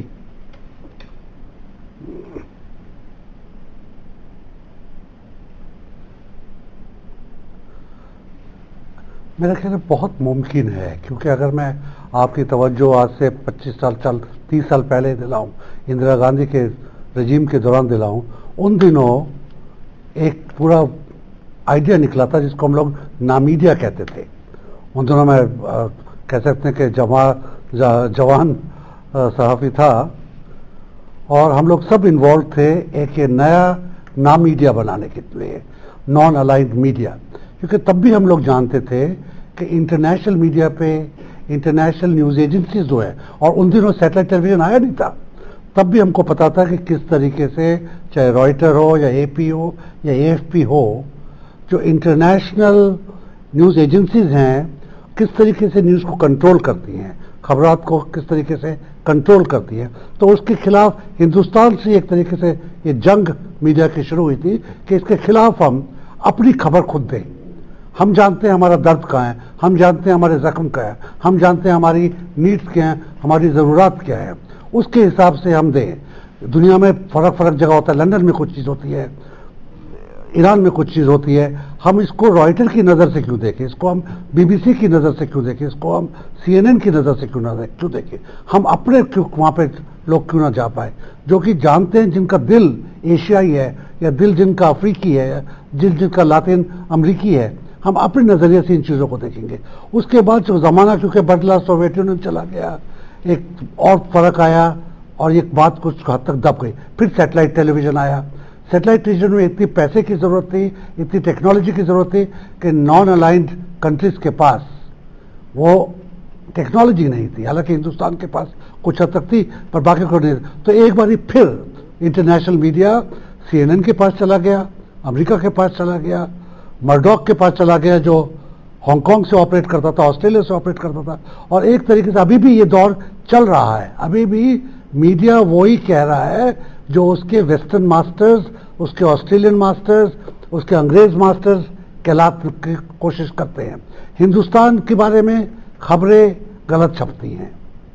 میرا خیال ہے بہت ممکن ہے, کیونکہ اگر میں آپ کی توجہ آج سے 30 سال پہلے دلاؤں, اندرا گاندھی کے رجیم کے دوران دلاؤں, ان دنوں ایک پورا آئیڈیا نکلا تھا جس کو ہم لوگ نامیڈیا کہتے تھے. ان دنوں میں کہہ سکتے ہیں کہ جوان صحافی تھا, اور ہم لوگ سب انوالو تھے ایک یہ نیا نامیڈیا بنانے کے لیے, نان الائنڈ میڈیا. کیونکہ تب بھی ہم لوگ جانتے تھے کہ انٹرنیشنل میڈیا پہ انٹرنیشنل نیوز ایجنسیز جو ہے, اور ان دنوں سیٹلائٹ ٹیلی ویژن آیا نہیں تھا, تب بھی ہم کو پتا تھا کہ کس طریقے سے چاہے رائٹر ہو یا اے پی ہو یا اے ایف پی ہو, جو انٹرنیشنل نیوز ایجنسیز ہیں کس طریقے سے نیوز کو کنٹرول کرتی ہیں, خبرات کو کس طریقے سے کنٹرول کرتی ہیں. تو اس کے خلاف ہندوستان سے ایک طریقے سے یہ جنگ میڈیا کی شروع ہوئی تھی کہ اس کے خلاف ہم اپنی خبر خود دیں. ہم جانتے ہیں ہمارا درد کہاں ہے, ہم جانتے ہیں ہمارے زخم کیا ہے, ہم جانتے ہیں ہماری نیڈس کیا ہیں, ہماری ضرورات کیا ہے, اس کے حساب سے ہم دیں. دنیا میں فرق جگہ ہوتا ہے, لندن میں کچھ چیز ہوتی ہے, ایران میں کچھ چیز ہوتی ہے. ہم اس کو رائٹر کی نظر سے کیوں دیکھیں, اس کو ہم بی بی سی کی نظر سے کیوں دیکھیں, اس کو ہم سی این این کی نظر سے کیوں دیکھیں. ہم اپنے وہاں پہ لوگ کیوں نہ جا پائے جو کہ جانتے ہیں, جن کا دل ایشیائی ہے یا دل جن کا افریقی ہے, جن کا لاطین امریکی ہے. ہم اپنے نظریے سے ان چیزوں کو دیکھیں گے. اس کے بعد جو زمانہ کیونکہ بدلا, سوویت یونین چلا گیا, ایک اور فرق آیا اور ایک بات کچھ حد تک دب گئی. پھر سیٹلائٹ ٹیلی ویژن آیا. سیٹلائٹ ٹیلی ویژن میں اتنی پیسے کی ضرورت تھی, اتنی ٹیکنالوجی کی ضرورت تھی کہ نان الائنڈ کنٹریز کے پاس وہ ٹیکنالوجی نہیں تھی. حالانکہ ہندوستان کے پاس کچھ حد تک تھی پر باقی کو نہیں. تو ایک باری پھر international media C N N کے پاس چلا گیا, امریکہ کے پاس چلا گیا, مرڈوک کے پاس چلا گیا جو ہانگ کانگ سے آپریٹ کرتا تھا, آسٹریلیا سے آپریٹ کرتا تھا. اور ایک طریقے سے ابھی بھی یہ دور چل رہا ہے. ابھی بھی میڈیا وہی کہہ رہا ہے جو اس کے ویسٹرن ماسٹرز, اس کے آسٹریلین ماسٹرز, اس کے انگریز ماسٹرز کہلانے کی کوشش کرتے ہیں. ہندوستان کے بارے میں خبریں غلط چھپتی ہیں,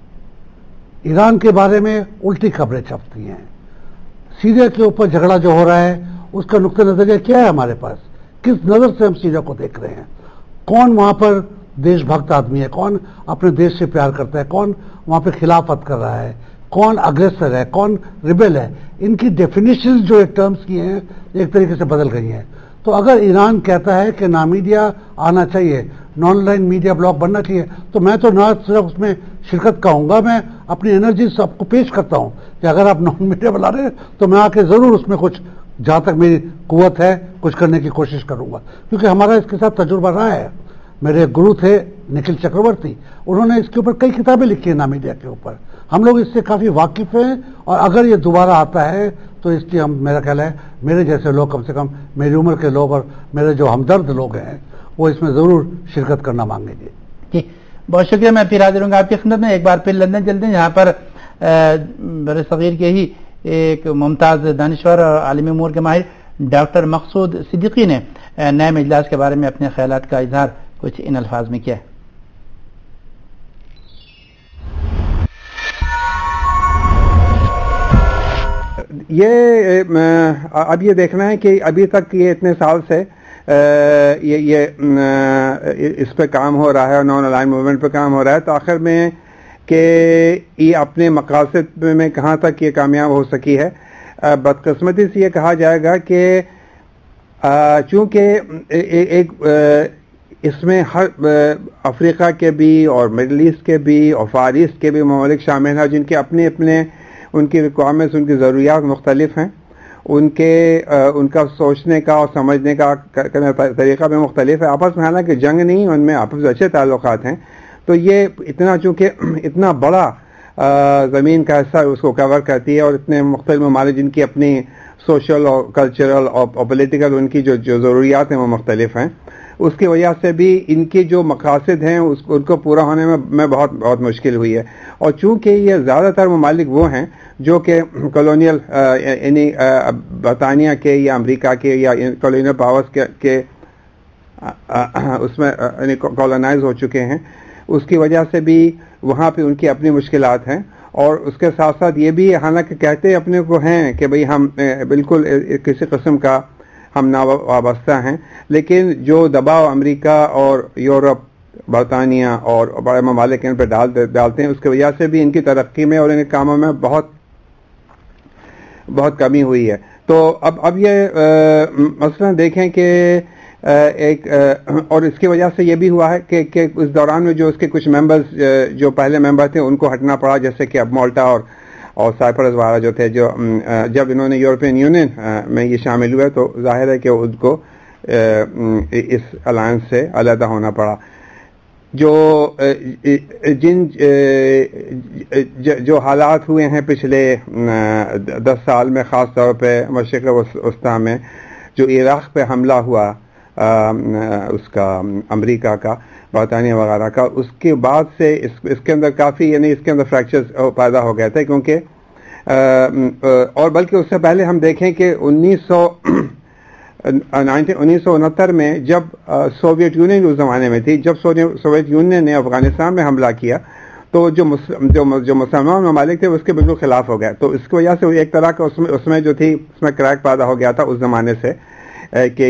ایران کے بارے میں الٹی خبریں چھپتی ہیں. سیریا کے اوپر جھگڑا جو ہو رہا ہے اس کا نقطہ نظریہ کیا ہے ہمارے پاس, کس نظر سے ہم سیریا کو دیکھ رہے ہیں, کون وہاں پر دیش بھکت آدمی ہے, کون اپنے دیش سے پیار کرتا ہے, کون وہاں پہ خلافت کر رہا ہے, کون اگریسر ہے, کون ریبل ہے. ان کی ڈیفینیشن جو ایک ٹرمز کی ہیں ایک طریقے سے بدل گئی ہیں. تو اگر ایران کہتا ہے کہ نا میڈیا آنا چاہیے, نان لائن میڈیا بلاک بننا چاہیے, تو میں تو نہ صرف اس میں شرکت کہوں گا, میں اپنی انرجی سب کو پیش کرتا ہوں کہ اگر آپ نان میڈیا بنا رہے ہیں تو میں آ کے ضرور اس میں کچھ جہاں تک میری قوت ہے کچھ کرنے کی کوشش کروں گا. کیونکہ ہمارا اس کے ساتھ تجربہ رہا ہے. میرے گرو تھے نکھل چکرورتی, انہوں نے اس کے اوپر کئی کتابیں لکھی ہیں نا میڈیا کے اوپر. ہم لوگ اس سے کافی واقف ہیں, اور اگر یہ دوبارہ آتا ہے تو اس کی ہم, میرا خیال ہے میرے جیسے لوگ, کم سے کم میری عمر کے لوگ اور میرے جو ہمدرد لوگ ہیں وہ اس میں ضرور شرکت کرنا مانگیں گے. جی بہت شکریہ. میں پھر حاضر ہوں گا آپ کی خدمت میں. ایک بار پھر لندن چلتے ہیں جہاں پر بر صغیر کے ہی ایک ممتاز دانشور اور عالمی امور کے ماہر ڈاکٹر مقصود صدیقی نے نئے اجلاس کے بارے میں اپنے خیالات کا اظہار کچھ ان الفاظ میں کیا ہے. یہ اب یہ دیکھنا ہے کہ ابھی تک یہ اتنے سال سے یہ اس پہ کام ہو رہا ہے اور نان الائن موومنٹ پہ کام ہو رہا ہے، تو آخر میں کہ یہ اپنے مقاصد میں کہاں تک یہ کامیاب ہو سکی ہے. بدقسمتی سے یہ کہا جائے گا کہ چونکہ ایک اس میں ہر افریقہ کے بھی اور مڈل ایسٹ کے بھی اور فار ایسٹ کے بھی ممالک شامل ہیں جن کے اپنے اپنے ان کی ریکوائرمنٹس، ان کی ضروریات مختلف ہیں، ان کا سوچنے کا اور سمجھنے کا طریقہ بھی مختلف ہے. آپس میں حالانکہ جنگ نہیں، ان میں آپس میں اچھے تعلقات ہیں. تو یہ اتنا چونکہ اتنا بڑا زمین کا حصہ اس کو کور کرتی ہے اور اتنے مختلف ممالک جن کی اپنی سوشل اور کلچرل اور پولیٹیکل ان کی جو ضروریات ہیں وہ مختلف ہیں، اس کی وجہ سے بھی ان کے جو مقاصد ہیں ان کو پورا ہونے میں بہت بہت مشکل ہوئی ہے. اور چونکہ یہ زیادہ تر ممالک وہ ہیں جو کہ کالونیل یعنی برطانیہ کے یا امریکہ کے یا کالونیل پاورز کے اس میں یعنی کالونائز ہو چکے ہیں، اس کی وجہ سے بھی وہاں پہ ان کی اپنی مشکلات ہیں. اور اس کے ساتھ ساتھ یہ بھی حالانکہ کہتے اپنے کو ہیں کہ بھئی ہم بالکل کسی قسم کا ہم نہ وابستہ ہیں، لیکن جو دباؤ امریکہ اور یورپ، برطانیہ اور بڑے ممالک ان پہ ڈالتے ہیں، اس کی وجہ سے بھی ان کی ترقی میں اور ان کے کاموں میں بہت کمی ہوئی ہے. تو اب یہ مثلا دیکھیں کہ ایک اور اس کی وجہ سے یہ بھی ہوا ہے کہ اس دوران میں جو اس کے کچھ ممبرز جو پہلے ممبر تھے ان کو ہٹنا پڑا، جیسے کہ اب مالٹا اور سائپرس وغیرہ جو تھے، جو جب انہوں نے یورپین یونین میں یہ شامل ہوئے تو ظاہر ہے کہ ان کو اس الائنس سے علیحدہ ہونا پڑا. جو حالات ہوئے ہیں پچھلے 10 سال میں، خاص طور پہ مشرق وسطیٰ میں جو عراق پہ حملہ ہوا اس کا امریکہ کا، برطانیہ وغیرہ کا، اس کے بعد سے اس کے اندر کافی یعنی اس کے اندر فریکچرز پیدا ہو گئے تھے. کیونکہ اور بلکہ اس سے پہلے ہم دیکھیں کہ 1969 میں جب سوویت یونین اس زمانے میں تھی، جب سوویت یونین نے افغانستان میں حملہ کیا تو جو مسلمان ممالک تھے اس کے بالکل خلاف ہو گئے. تو اس کی وجہ سے ایک طرح کا اس میں جو تھی اس میں کریک پیدا ہو گیا تھا اس زمانے سے کہ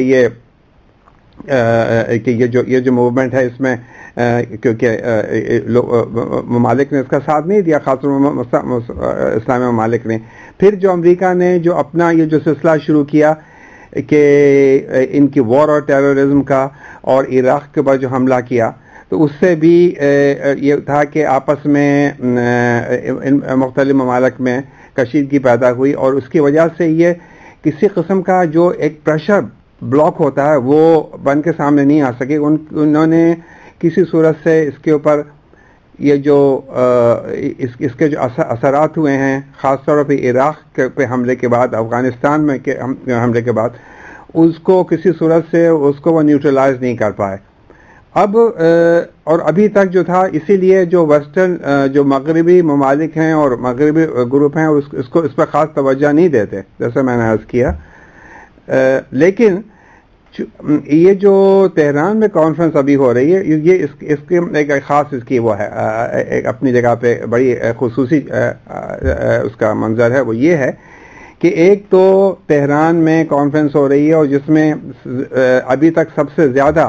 یہ جو موومنٹ ہے اس میں کیونکہ ممالک نے اس کا ساتھ نہیں دیا، خاص طور اسلامی ممالک نے. پھر جو امریکہ نے جو اپنا یہ جو سلسلہ شروع کیا کہ ان کی وار اور ٹیررزم کا اور عراق کے اوپر جو حملہ کیا، تو اس سے بھی یہ تھا کہ آپس میں مختلف ممالک میں کشیدگی پیدا ہوئی، اور اس کی وجہ سے یہ کسی قسم کا جو ایک پریشر بلاک ہوتا ہے وہ بن کے سامنے نہیں آ سکے. انہوں نے کسی صورت سے اس کے اوپر یہ جو اس کے جو اثرات ہوئے ہیں، خاص طور پہ عراق پہ حملے کے بعد، افغانستان میں حملے کے بعد، اس کو کسی صورت سے اس کو وہ نیوٹرلائز نہیں کر پائے. اب اور ابھی تک جو تھا، اسی لیے جو ویسٹرن جو مغربی ممالک ہیں اور مغربی گروپ ہیں اس پہ خاص توجہ نہیں دیتے، جیسے میں نے عرض کیا. لیکن یہ جو تہران میں کانفرنس ابھی ہو رہی ہے، یہ اس کے ایک خاص اس کی وہ ہے ایک اپنی جگہ پہ بڑی خصوصی اس کا منظر ہے. وہ یہ ہے کہ ایک تو تہران میں کانفرنس ہو رہی ہے اور جس میں ابھی تک سب سے زیادہ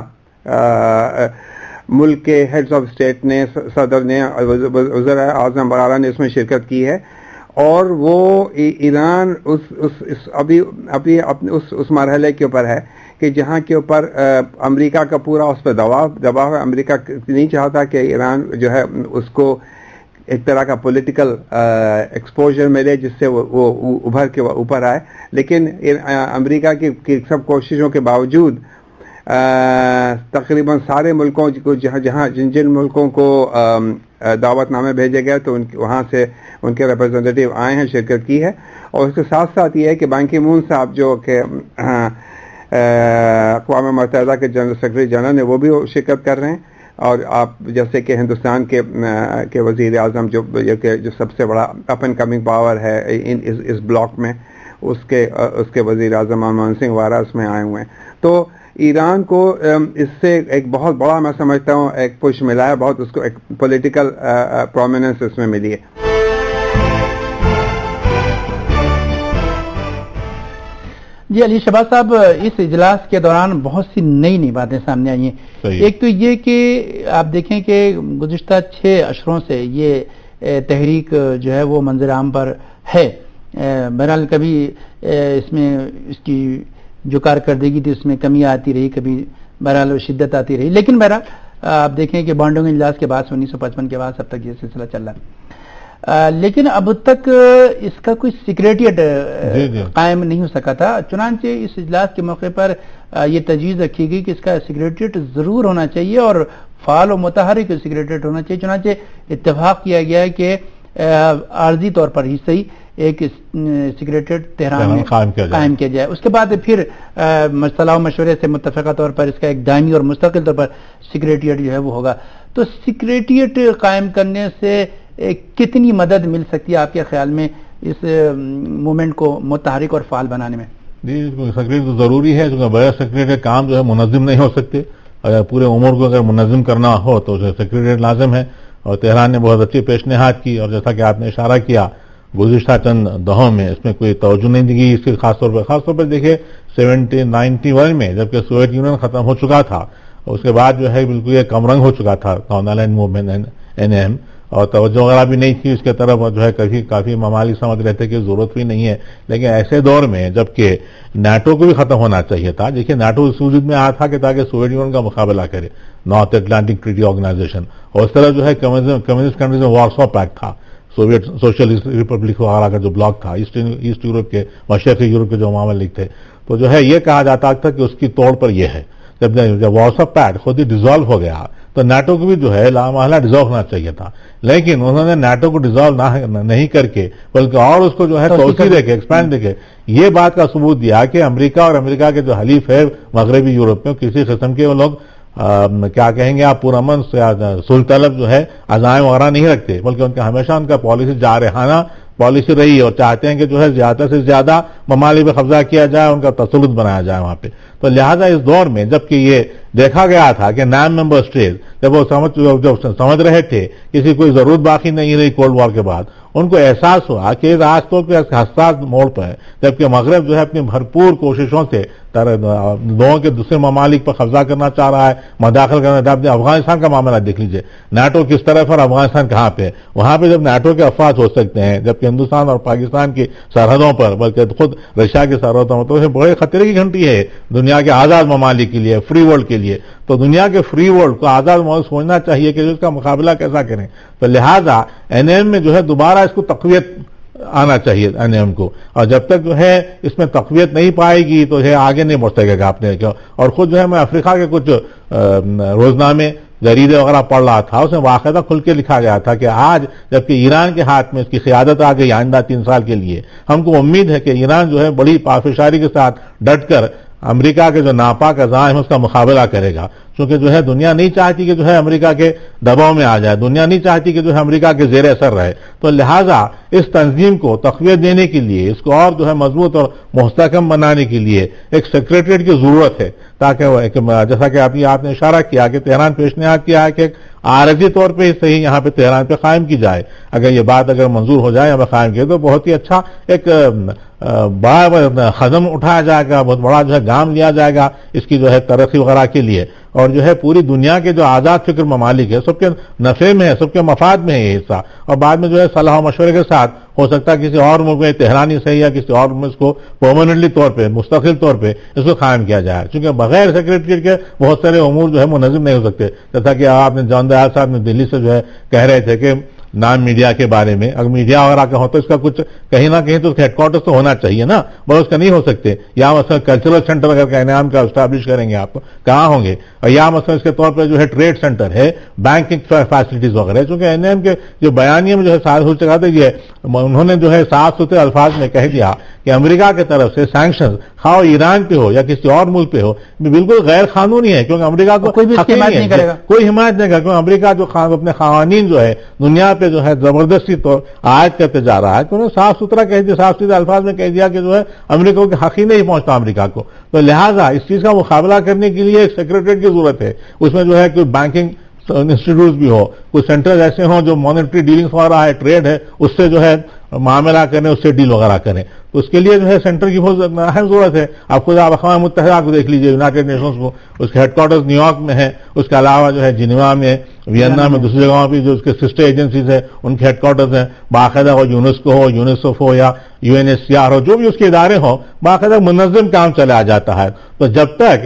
ملک کے ہیڈز آف اسٹیٹ نے، صدر نے، وزراء اعظم وغیرہ نے اس میں شرکت کی ہے. اور وہ ایران ابھی اس مرحلے کے اوپر ہے کہ جہاں کے اوپر امریکہ کا پورا اس پہ دباؤ ہے. امریکہ نہیں چاہتا کہ ایران جو ہے اس کو ایک طرح کا پولیٹیکل ایکسپوجر ملے جس سے وہ ابھر کے اوپر آئے. لیکن امریکہ کی سب کوششوں کے باوجود تقریباً سارے ملکوں کو جن ملکوں کو دعوت نامے بھیجے گئے تو وہاں سے ان کے ریپرزنٹیٹیو آئے ہیں، شرکت کی ہے. اور اس کے ساتھ ساتھ یہ ہے کہ بان کی مون صاحب جو کہ اقوام متحدہ کے جنرل سیکرٹری جنرل ہیں وہ بھی شرکت کر رہے ہیں. اور آپ جیسے کہ ہندوستان کے وزیر اعظم جو سب سے بڑا اپ اینڈ کمنگ پاور ہے اس بلاک میں، اس کے وزیر اعظم منموہن سنگھ وغیرہ اس میں آئے ہوئے ہیں. تو ایران کو اس سے ایک بہت بڑا میں سمجھتا ہوں ایک پش ملا ہے، بہت اس کو ایک پولیٹیکل پرومیننس اس میں ملی ہے. جی علی شہباز صاحب، اس اجلاس کے دوران بہت سی نئی باتیں سامنے آئی ہیں. ایک تو یہ کہ آپ دیکھیں کہ گزشتہ 6 اشروں سے یہ تحریک جو ہے وہ منظر عام پر ہے. بہرحال کبھی اس میں اس کی جو کارکردگی تھی اس میں کمی آتی رہی، کبھی بہرحال شدت آتی رہی، لیکن بہرحال آپ دیکھیں کہ بانڈونگ اجلاس کے بعد 1955 کے بعد اب تک یہ سلسلہ چل رہا ہے. لیکن اب تک اس کا کوئی سیکریٹریٹ قائم نہیں ہو سکا تھا. چنانچہ اس اجلاس کے موقع پر یہ تجویز رکھی گئی کہ اس کا سیکریٹریٹ ضرور ہونا چاہیے اور فعال و متحرک سیکریٹریٹ ہونا چاہیے. چنانچہ اتفاق کیا گیا ہے کہ عارضی طور پر ہی صحیح ایک سیکریٹریٹ تہران میں قائم کیا جائے. اس کے بعد پھر صلاح و مشورے سے متفقہ طور پر اس کا ایک دائمی اور مستقل طور پر سیکریٹریٹ جو ہے وہ ہوگا. تو سیکریٹریٹ قائم کرنے سے کتنی مدد مل سکتی ہے آپ کے خیال میں اس موومنٹ کو متحرک اور فعال بنانے میں؟ جی سیکریٹریٹ تو ضروری ہے، کیونکہ بغیر سیکریٹریٹ کام جو ہے منظم نہیں ہو سکتے. اگر پورے امور کو اگر منظم کرنا ہو تو سیکریٹریٹ لازم ہے، اور تہران نے بہت اچھی پیشنہاد کی. اور جیسا کہ آپ نے اشارہ کیا گزشتہ چند دہوں میں اس میں کوئی توجہ نہیں دی گئی. اس کے خاص طور پر دیکھیے 91 میں جبکہ سوویت یونین ختم ہو چکا تھا، اس کے بعد جو ہے بالکل یہ کم رنگ ہو چکا تھا کاؤنٹر لائن موومنٹ NM، اور توجہ وغیرہ بھی نہیں تھی اس کے طرف. جو ہے کافی ممالک سمجھ رہے تھے کہ ضرورت بھی نہیں ہے. لیکن ایسے دور میں جبکہ نیٹو کو بھی ختم ہونا چاہیے تھا، دیکھیے نیٹو اس وجود میں آیا تھا کہ تاکہ سوویت یونین کا مقابلہ کرے، نارتھ اٹلانٹک ٹریٹی آرگنائزیشن. اور اس طرح جو ہے کمیونسٹ کنٹریز میں وارسا پیکٹ تھا، سوویت سوشلسٹ ریپبلک وغیرہ کا جو بلاک تھا، ایسٹ یورپ کے مشرقی یورپ کے جو ممالک تھے. تو جو ہے یہ کہا جاتا تھا کہ اس کی توڑ پر یہ ہے. جب وارسا پیکٹ خود ہی ڈیزالو ہو گیا تو نیٹو کو بھی جو ہے لامحالہ ڈیزالو ہونا چاہیے تھا. لیکن انہوں نے نیٹو کو ڈیزالو نہیں کر کے بلکہ اور اس کو جو ہے توسیع دے کے ایکسپینڈ دے کے یہ بات کا ثبوت دیا کہ امریکہ اور امریکہ کے جو حلیف ہے مغربی یورپ میں کسی قسم کے وہ لوگ کیا کہیں گے آپ پرامن صلح طلب جو ہے عزائم وغیرہ نہیں رکھتے، بلکہ ان کا ہمیشہ ان کا پالیسی جارحانہ پالیسی رہی اور چاہتے ہیں کہ جو ہے زیادہ سے زیادہ ممالک پہ قبضہ کیا جائے، ان کا تسلط بنایا جائے وہاں پہ. تو لہٰذا اس دور میں جبکہ یہ دیکھا گیا تھا کہ نان ممبر اسٹیٹ جب وہ سمجھ رہے تھے کسی کوئی ضرورت باقی نہیں رہی کولڈ وار کے بعد، ان کو احساس ہوا کہ راز طور پہ حساس موڑ پر ہے. جبکہ مغرب جو ہے اپنی بھرپور کوششوں سے دونوں کے دوسرے ممالک پر قبضہ کرنا چاہ رہا ہے، مداخل کرنا. افغانستان کا معاملہ دیکھ لیجئے، نیٹو کس طرف اور افغانستان کہاں پہ. وہاں پہ جب نیٹو کے افواج ہو سکتے ہیں جبکہ ہندوستان اور پاکستان کی سرحدوں پر بلکہ خود رشیا کی سرحدوں پر، تو بڑے خطرے کی گھنٹی ہے دنیا کے آزاد ممالک کے لیے، فری ورلڈ کے لیے. تو دنیا کے فری ورلڈ کو آزاد ممالک سوچنا چاہیے کہ اس کا مقابلہ کیسا کریں. تو لہٰذا NM میں جو ہے دوبارہ اس کو تقویت آنا چاہیے NM کو، اور جب تک جو ہے اس میں تقویت نہیں پائے گی تو یہ آگے نہیں بڑھ سکے گا اپنے. اور خود جو ہے میں افریقہ کے کچھ روزنامے جریدے وغیرہ پڑھ رہا تھا، اس میں باقاعدہ کھل کے لکھا گیا تھا کہ آج جبکہ ایران کے ہاتھ میں اس کی قیادت آ گئی آئندہ 3 سال کے لیے، ہم کو امید ہے کہ ایران جو ہے بڑی پافشاری کے ساتھ ڈٹ کر امریکہ کے جو ناپاک عزائم ہے اس کا مقابلہ کرے گا. چونکہ جو ہے دنیا نہیں چاہتی کہ جو ہے امریکہ کے دباؤ میں آ جائے، دنیا نہیں چاہتی کہ جو ہے امریکہ کے زیر اثر رہے. تو لہٰذا اس تنظیم کو تقویت دینے کے لیے، اس کو اور جو ہے مضبوط اور مستحکم بنانے کے لیے ایک سیکریٹریٹ کی ضرورت ہے، تاکہ جیسا کہ آپ نے اشارہ کیا کہ تہران پیشنہاد کیا ہے کہ عارضی طور پہ ہی صحیح یہاں پہ تہران پہ قائم کی جائے. اگر یہ بات منظور ہو جائے یا قائم کیے تو بہت ہی اچھا ایک بڑا قدم اٹھایا جائے گا، بہت بڑا جو ہے گام لیا جائے گا اس کی جو ہے ترقی وغیرہ کے لیے. اور جو ہے پوری دنیا کے جو آزاد فکر ممالک ہے سب کے نفع میں ہے، سب کے مفاد میں ہے یہ حصہ. اور بعد میں جو ہے صلاح و مشورے کے ساتھ ہو سکتا ہے کسی اور ملک میں تہرانی صحیح یا کسی اور ملک کو پرماننٹلی طور پہ مستقل طور پہ اس کو قائم کیا جائے. چونکہ بغیر سیکریٹریٹ کے بہت سارے امور جو ہے منظم نہیں ہو سکتے. جیسا کہ آپ نے جان دیال صاحب نے دلی سے جو ہے کہہ رہے تھے کہ نام میڈیا کے بارے میں، اگر میڈیا وغیرہ کا ہو تو اس کا کچھ کہیں نہ کہیں تو اس کا ہیڈ کوارٹر تو ہونا چاہیے نا، بس اس کا نہیں ہو سکتے. یا مثلا کلچرل سینٹر اگر کا انعام کا اسٹیبلش کریں گے آپ کہاں ہوں گے. اور یا مثلا اس کے طور پہ جو ہے ٹریڈ سینٹر ہے، بینکنگ فیسلٹیز وغیرہ. چونکہ NM کے جو بیانیے میں جو ہے ساتھ ہو چکا تھا، یہ انہوں نے جو ہے صاف ستھرے الفاظ میں کہہ دیا کہ امریکہ کی طرف سے سینکشن خواہ ایران پہ ہو یا کسی اور ملک پہ ہو بالکل غیر قانونی ہے، کیونکہ امریکہ کو کوئی بھی اس کی حمایت نہیں کرے گا، کوئی حمایت نہیں کرے گا، کیونکہ امریکہ جو اپنے قوانین جو ہے دنیا پہ جو ہے زبردستی طور عائد کرتے جا رہا ہے، انہوں نے صاف ستھرا کہہ دیا، صاف ستھرے الفاظ میں کہہ دیا کہ جو ہے امریکہ کے حق ہی نہیں پہنچتا امریکہ کو. تو لہٰذا اس چیز کا مقابلہ کرنے کے لیے ایک سیکریٹریٹ کی ضرورت ہے، اس میں جو ہے کوئی بینکنگ انسٹیٹیوٹس بھی ہو، کوئی سینٹرز ایسے ہوں جو مانیٹری ڈیلنگس وغیرہ ہے، ٹریڈ ہے، اس سے جو ہے معاملہ کریں، اس سے ڈیل وغیرہ کریں. تو اس کے لیے جو ہے سینٹر کی بہت اہم ضرورت ہے. آپ خود اقوام متحدہ کو دیکھ لیجیے، یونائٹڈ نیشنز کو، اس کے ہیڈ کوارٹرز نیو یارک میں ہے، اس کے علاوہ جو ہے جنیوا میں، وینا میں، دوسری جگہوں پہ جو اس کے سسٹر ایجنسیز ہیں ان کے ہیڈ کوارٹرز ہیں. باقاعدہ ہو یونیسکو ہو، یونیسیف ہو یا UNHCR ہو، جو بھی اس کے ادارے ہوں، باقاعدہ منظم کام چلا جاتا ہے. تو جب تک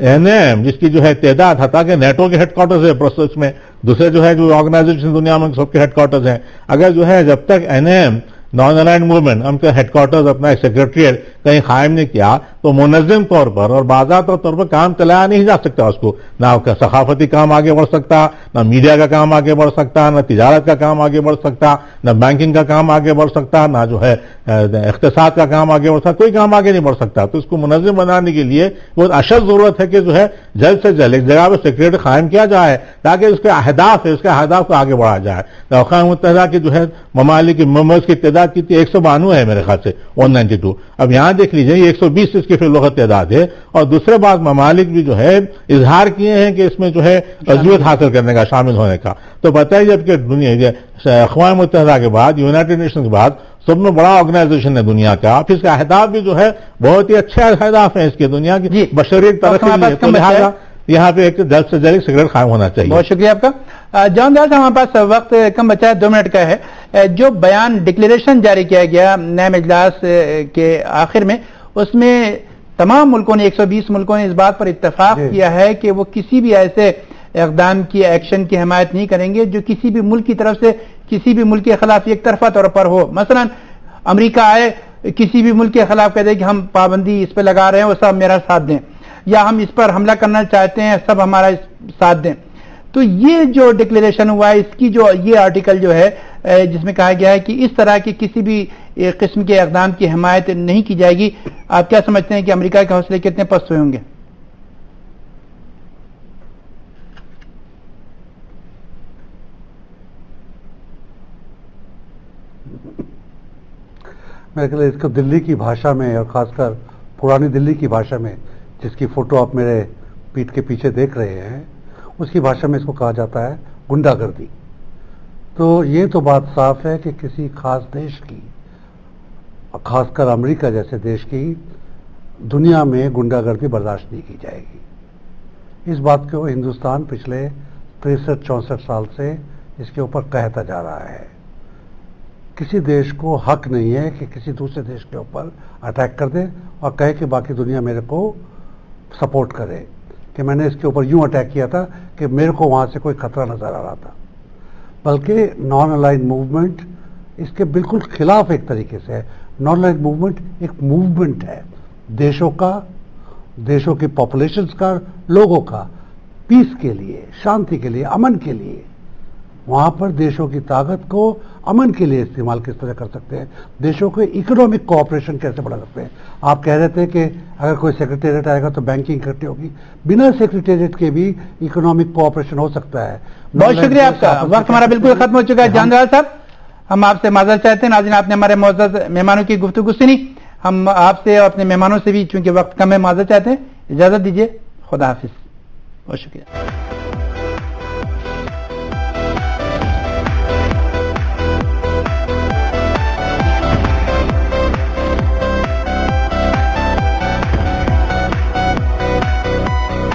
NAM جس کی جو ہے تعداد، حتیٰ کہ نیٹو کے ہیڈ کوارٹرز ہے پروسیس میں، دوسرے جو ہے جو آرگنائزیشن دنیا میں سب کے ہیڈ کوارٹرز ہیں، اگر جو ہے جب تک NAM نان الائنڈ موومنٹ ہم کا ہیڈ کوارٹرز اپنا ایک سیکریٹریٹ کہیں قائم نہیں کیا تو منظم طور پر اور باضابطہ طور پر کام چلایا نہیں جا سکتا. اس کو نہ ثقافتی کام آگے بڑھ سکتا، نہ میڈیا کا کام آگے بڑھ سکتا، نہ تجارت کا کام آگے بڑھ سکتا، نہ بینکنگ کا کام آگے بڑھ سکتا، نہ جو ہے اقتصاد کا کام آگے بڑھ سکتا، کوئی کام آگے نہیں بڑھ سکتا. تو اس کو منظم بنانے کے لیے بہت اشد ضرورت ہے کہ جو ہے جلد سے جلد ایک جگہ پہ سیکریٹریٹ قائم کیا جائے تاکہ اس کے اہداف ہے، اس کے اہداف کو آگے بڑھا جائے. اقوام متحدہ کے جو ہے ممالک کے ممبرز کی تعداد کتنی 192 ہے میرے خیال سے 192. اب یہاں دیکھ لیجئے یہ 120 اس کی فی الوقت تعداد ہے. اور دوسرے بعض ممالک بھی جو ہے اظہار کیے ہیں کہ اس میں جو ہے عضویت حاصل کرنے کا، شامل ہونے کا. تو بتائیے جب کہ دنیا اقوام متحدہ کے بعد، یونائٹڈ نیشنز کے بعد سب میں بڑا آرگنائزیشن ہے دنیا کا، پھر اس کے اہداف بھی جو ہے بہت ہی اچھے اہداف ہیں اس کی دنیا کی بشریت ترقی کے لیے. تو لہٰذا یہاں پہ ایک جلد سے جلد سیکریٹریٹ قائم ہونا چاہیے. بہت شکریہ آپ کا. جان دیال صاحب، ہمارے پاس وقت کم بچا ہے، 2 منٹ کا ہے. جو بیان ڈکلیریشن جاری کیا گیا نیم اجلاس کے آخر میں، اس میں تمام ملکوں نے 120 ملکوں نے اس بات پر اتفاق کیا ہے کہ وہ کسی بھی ایسے اقدام کی، ایکشن کی حمایت نہیں کریں گے جو کسی بھی ملک کی طرف سے کسی بھی ملک کے خلاف ایک طرفہ طور پر ہو. مثلا امریکہ آئے کسی بھی ملک کے خلاف کہہ دے کہ ہم پابندی اس پہ لگا رہے ہیں وہ سب میرا ساتھ دیں، یا ہم اس پر حملہ کرنا چاہتے ہیں سب ہمارا ساتھ دیں. تو یہ جو ڈکلیریشن ہوا ہے، اس کی جو یہ آرٹیکل جو ہے جس میں کہا گیا ہے کہ اس طرح کی کسی بھی قسم کے اقدام کی حمایت نہیں کی جائے گی، آپ کیا سمجھتے ہیں کہ امریکہ کے حوصلے کتنے پست ہوئے ہوں گے؟ میرے خیال اس کو دلی کی بھاشا میں، اور خاص کر پرانی دلی کی بھاشا میں، جس کی فوٹو آپ میرے پیٹھ کے پیچھے دیکھ رہے ہیں، اس کی بھاشا میں اس کو کہا جاتا ہے گنڈا گردی. تو یہ تو بات صاف ہے کہ کسی خاص دیش کی، خاص کر امریکہ جیسے دیش کی دنیا میں گنڈا گردی برداشت نہیں کی جائے گی. اس بات کو ہندوستان پچھلے 63-64 سال سے اس کے اوپر کہتا جا رہا ہے. کسی دیش کو حق نہیں ہے کہ کسی دوسرے دیش کے اوپر اٹیک کر دے اور کہے کہ باقی دنیا میرے کو سپورٹ کرے، کہ میں نے اس کے اوپر یوں اٹیک کیا تھا کہ میرے کو وہاں سے کوئی خطرہ نظر آ رہا تھا. بلکہ نان الائنڈ موومنٹ اس کے بالکل خلاف ایک طریقے سے ہے. نان الائنڈ موومنٹ ایک موومنٹ ہے دیشوں کا، دیشوں کی پاپولیشنز کا، لوگوں کا، پیس کے لیے، شانتی کے لیے، امن کے لیے. وہاں پر دیشوں کی طاقت کو امن کے لیے استعمال کس طرح کر سکتے ہیں، دیشوں کے اکنامک کوآپریشن کیسے بڑھا سکتے ہیں. آپ کہہ رہے تھے کہ اگر کوئی سیکریٹریٹ آئے گا تو بینکنگ اکٹھی ہوگی، بنا سیکریٹریٹ کے بھی اکنامک کوآپریشن ہو سکتا ہے. بہت شکریہ آپ کا. وقت ہمارا بالکل ختم ہو چکا ہے. جان دیال صاحب، ہم آپ سے معذرت چاہتے ہیں. ناظرین، آپ نے ہمارے معزز مہمانوں کی گفتگو سنی. ہم آپ سے اور اپنے مہمانوں سے بھی چونکہ وقت کم ہے معذرت چاہتے ہیں. اجازت دیجیے. خدا حافظ. بہت شکریہ.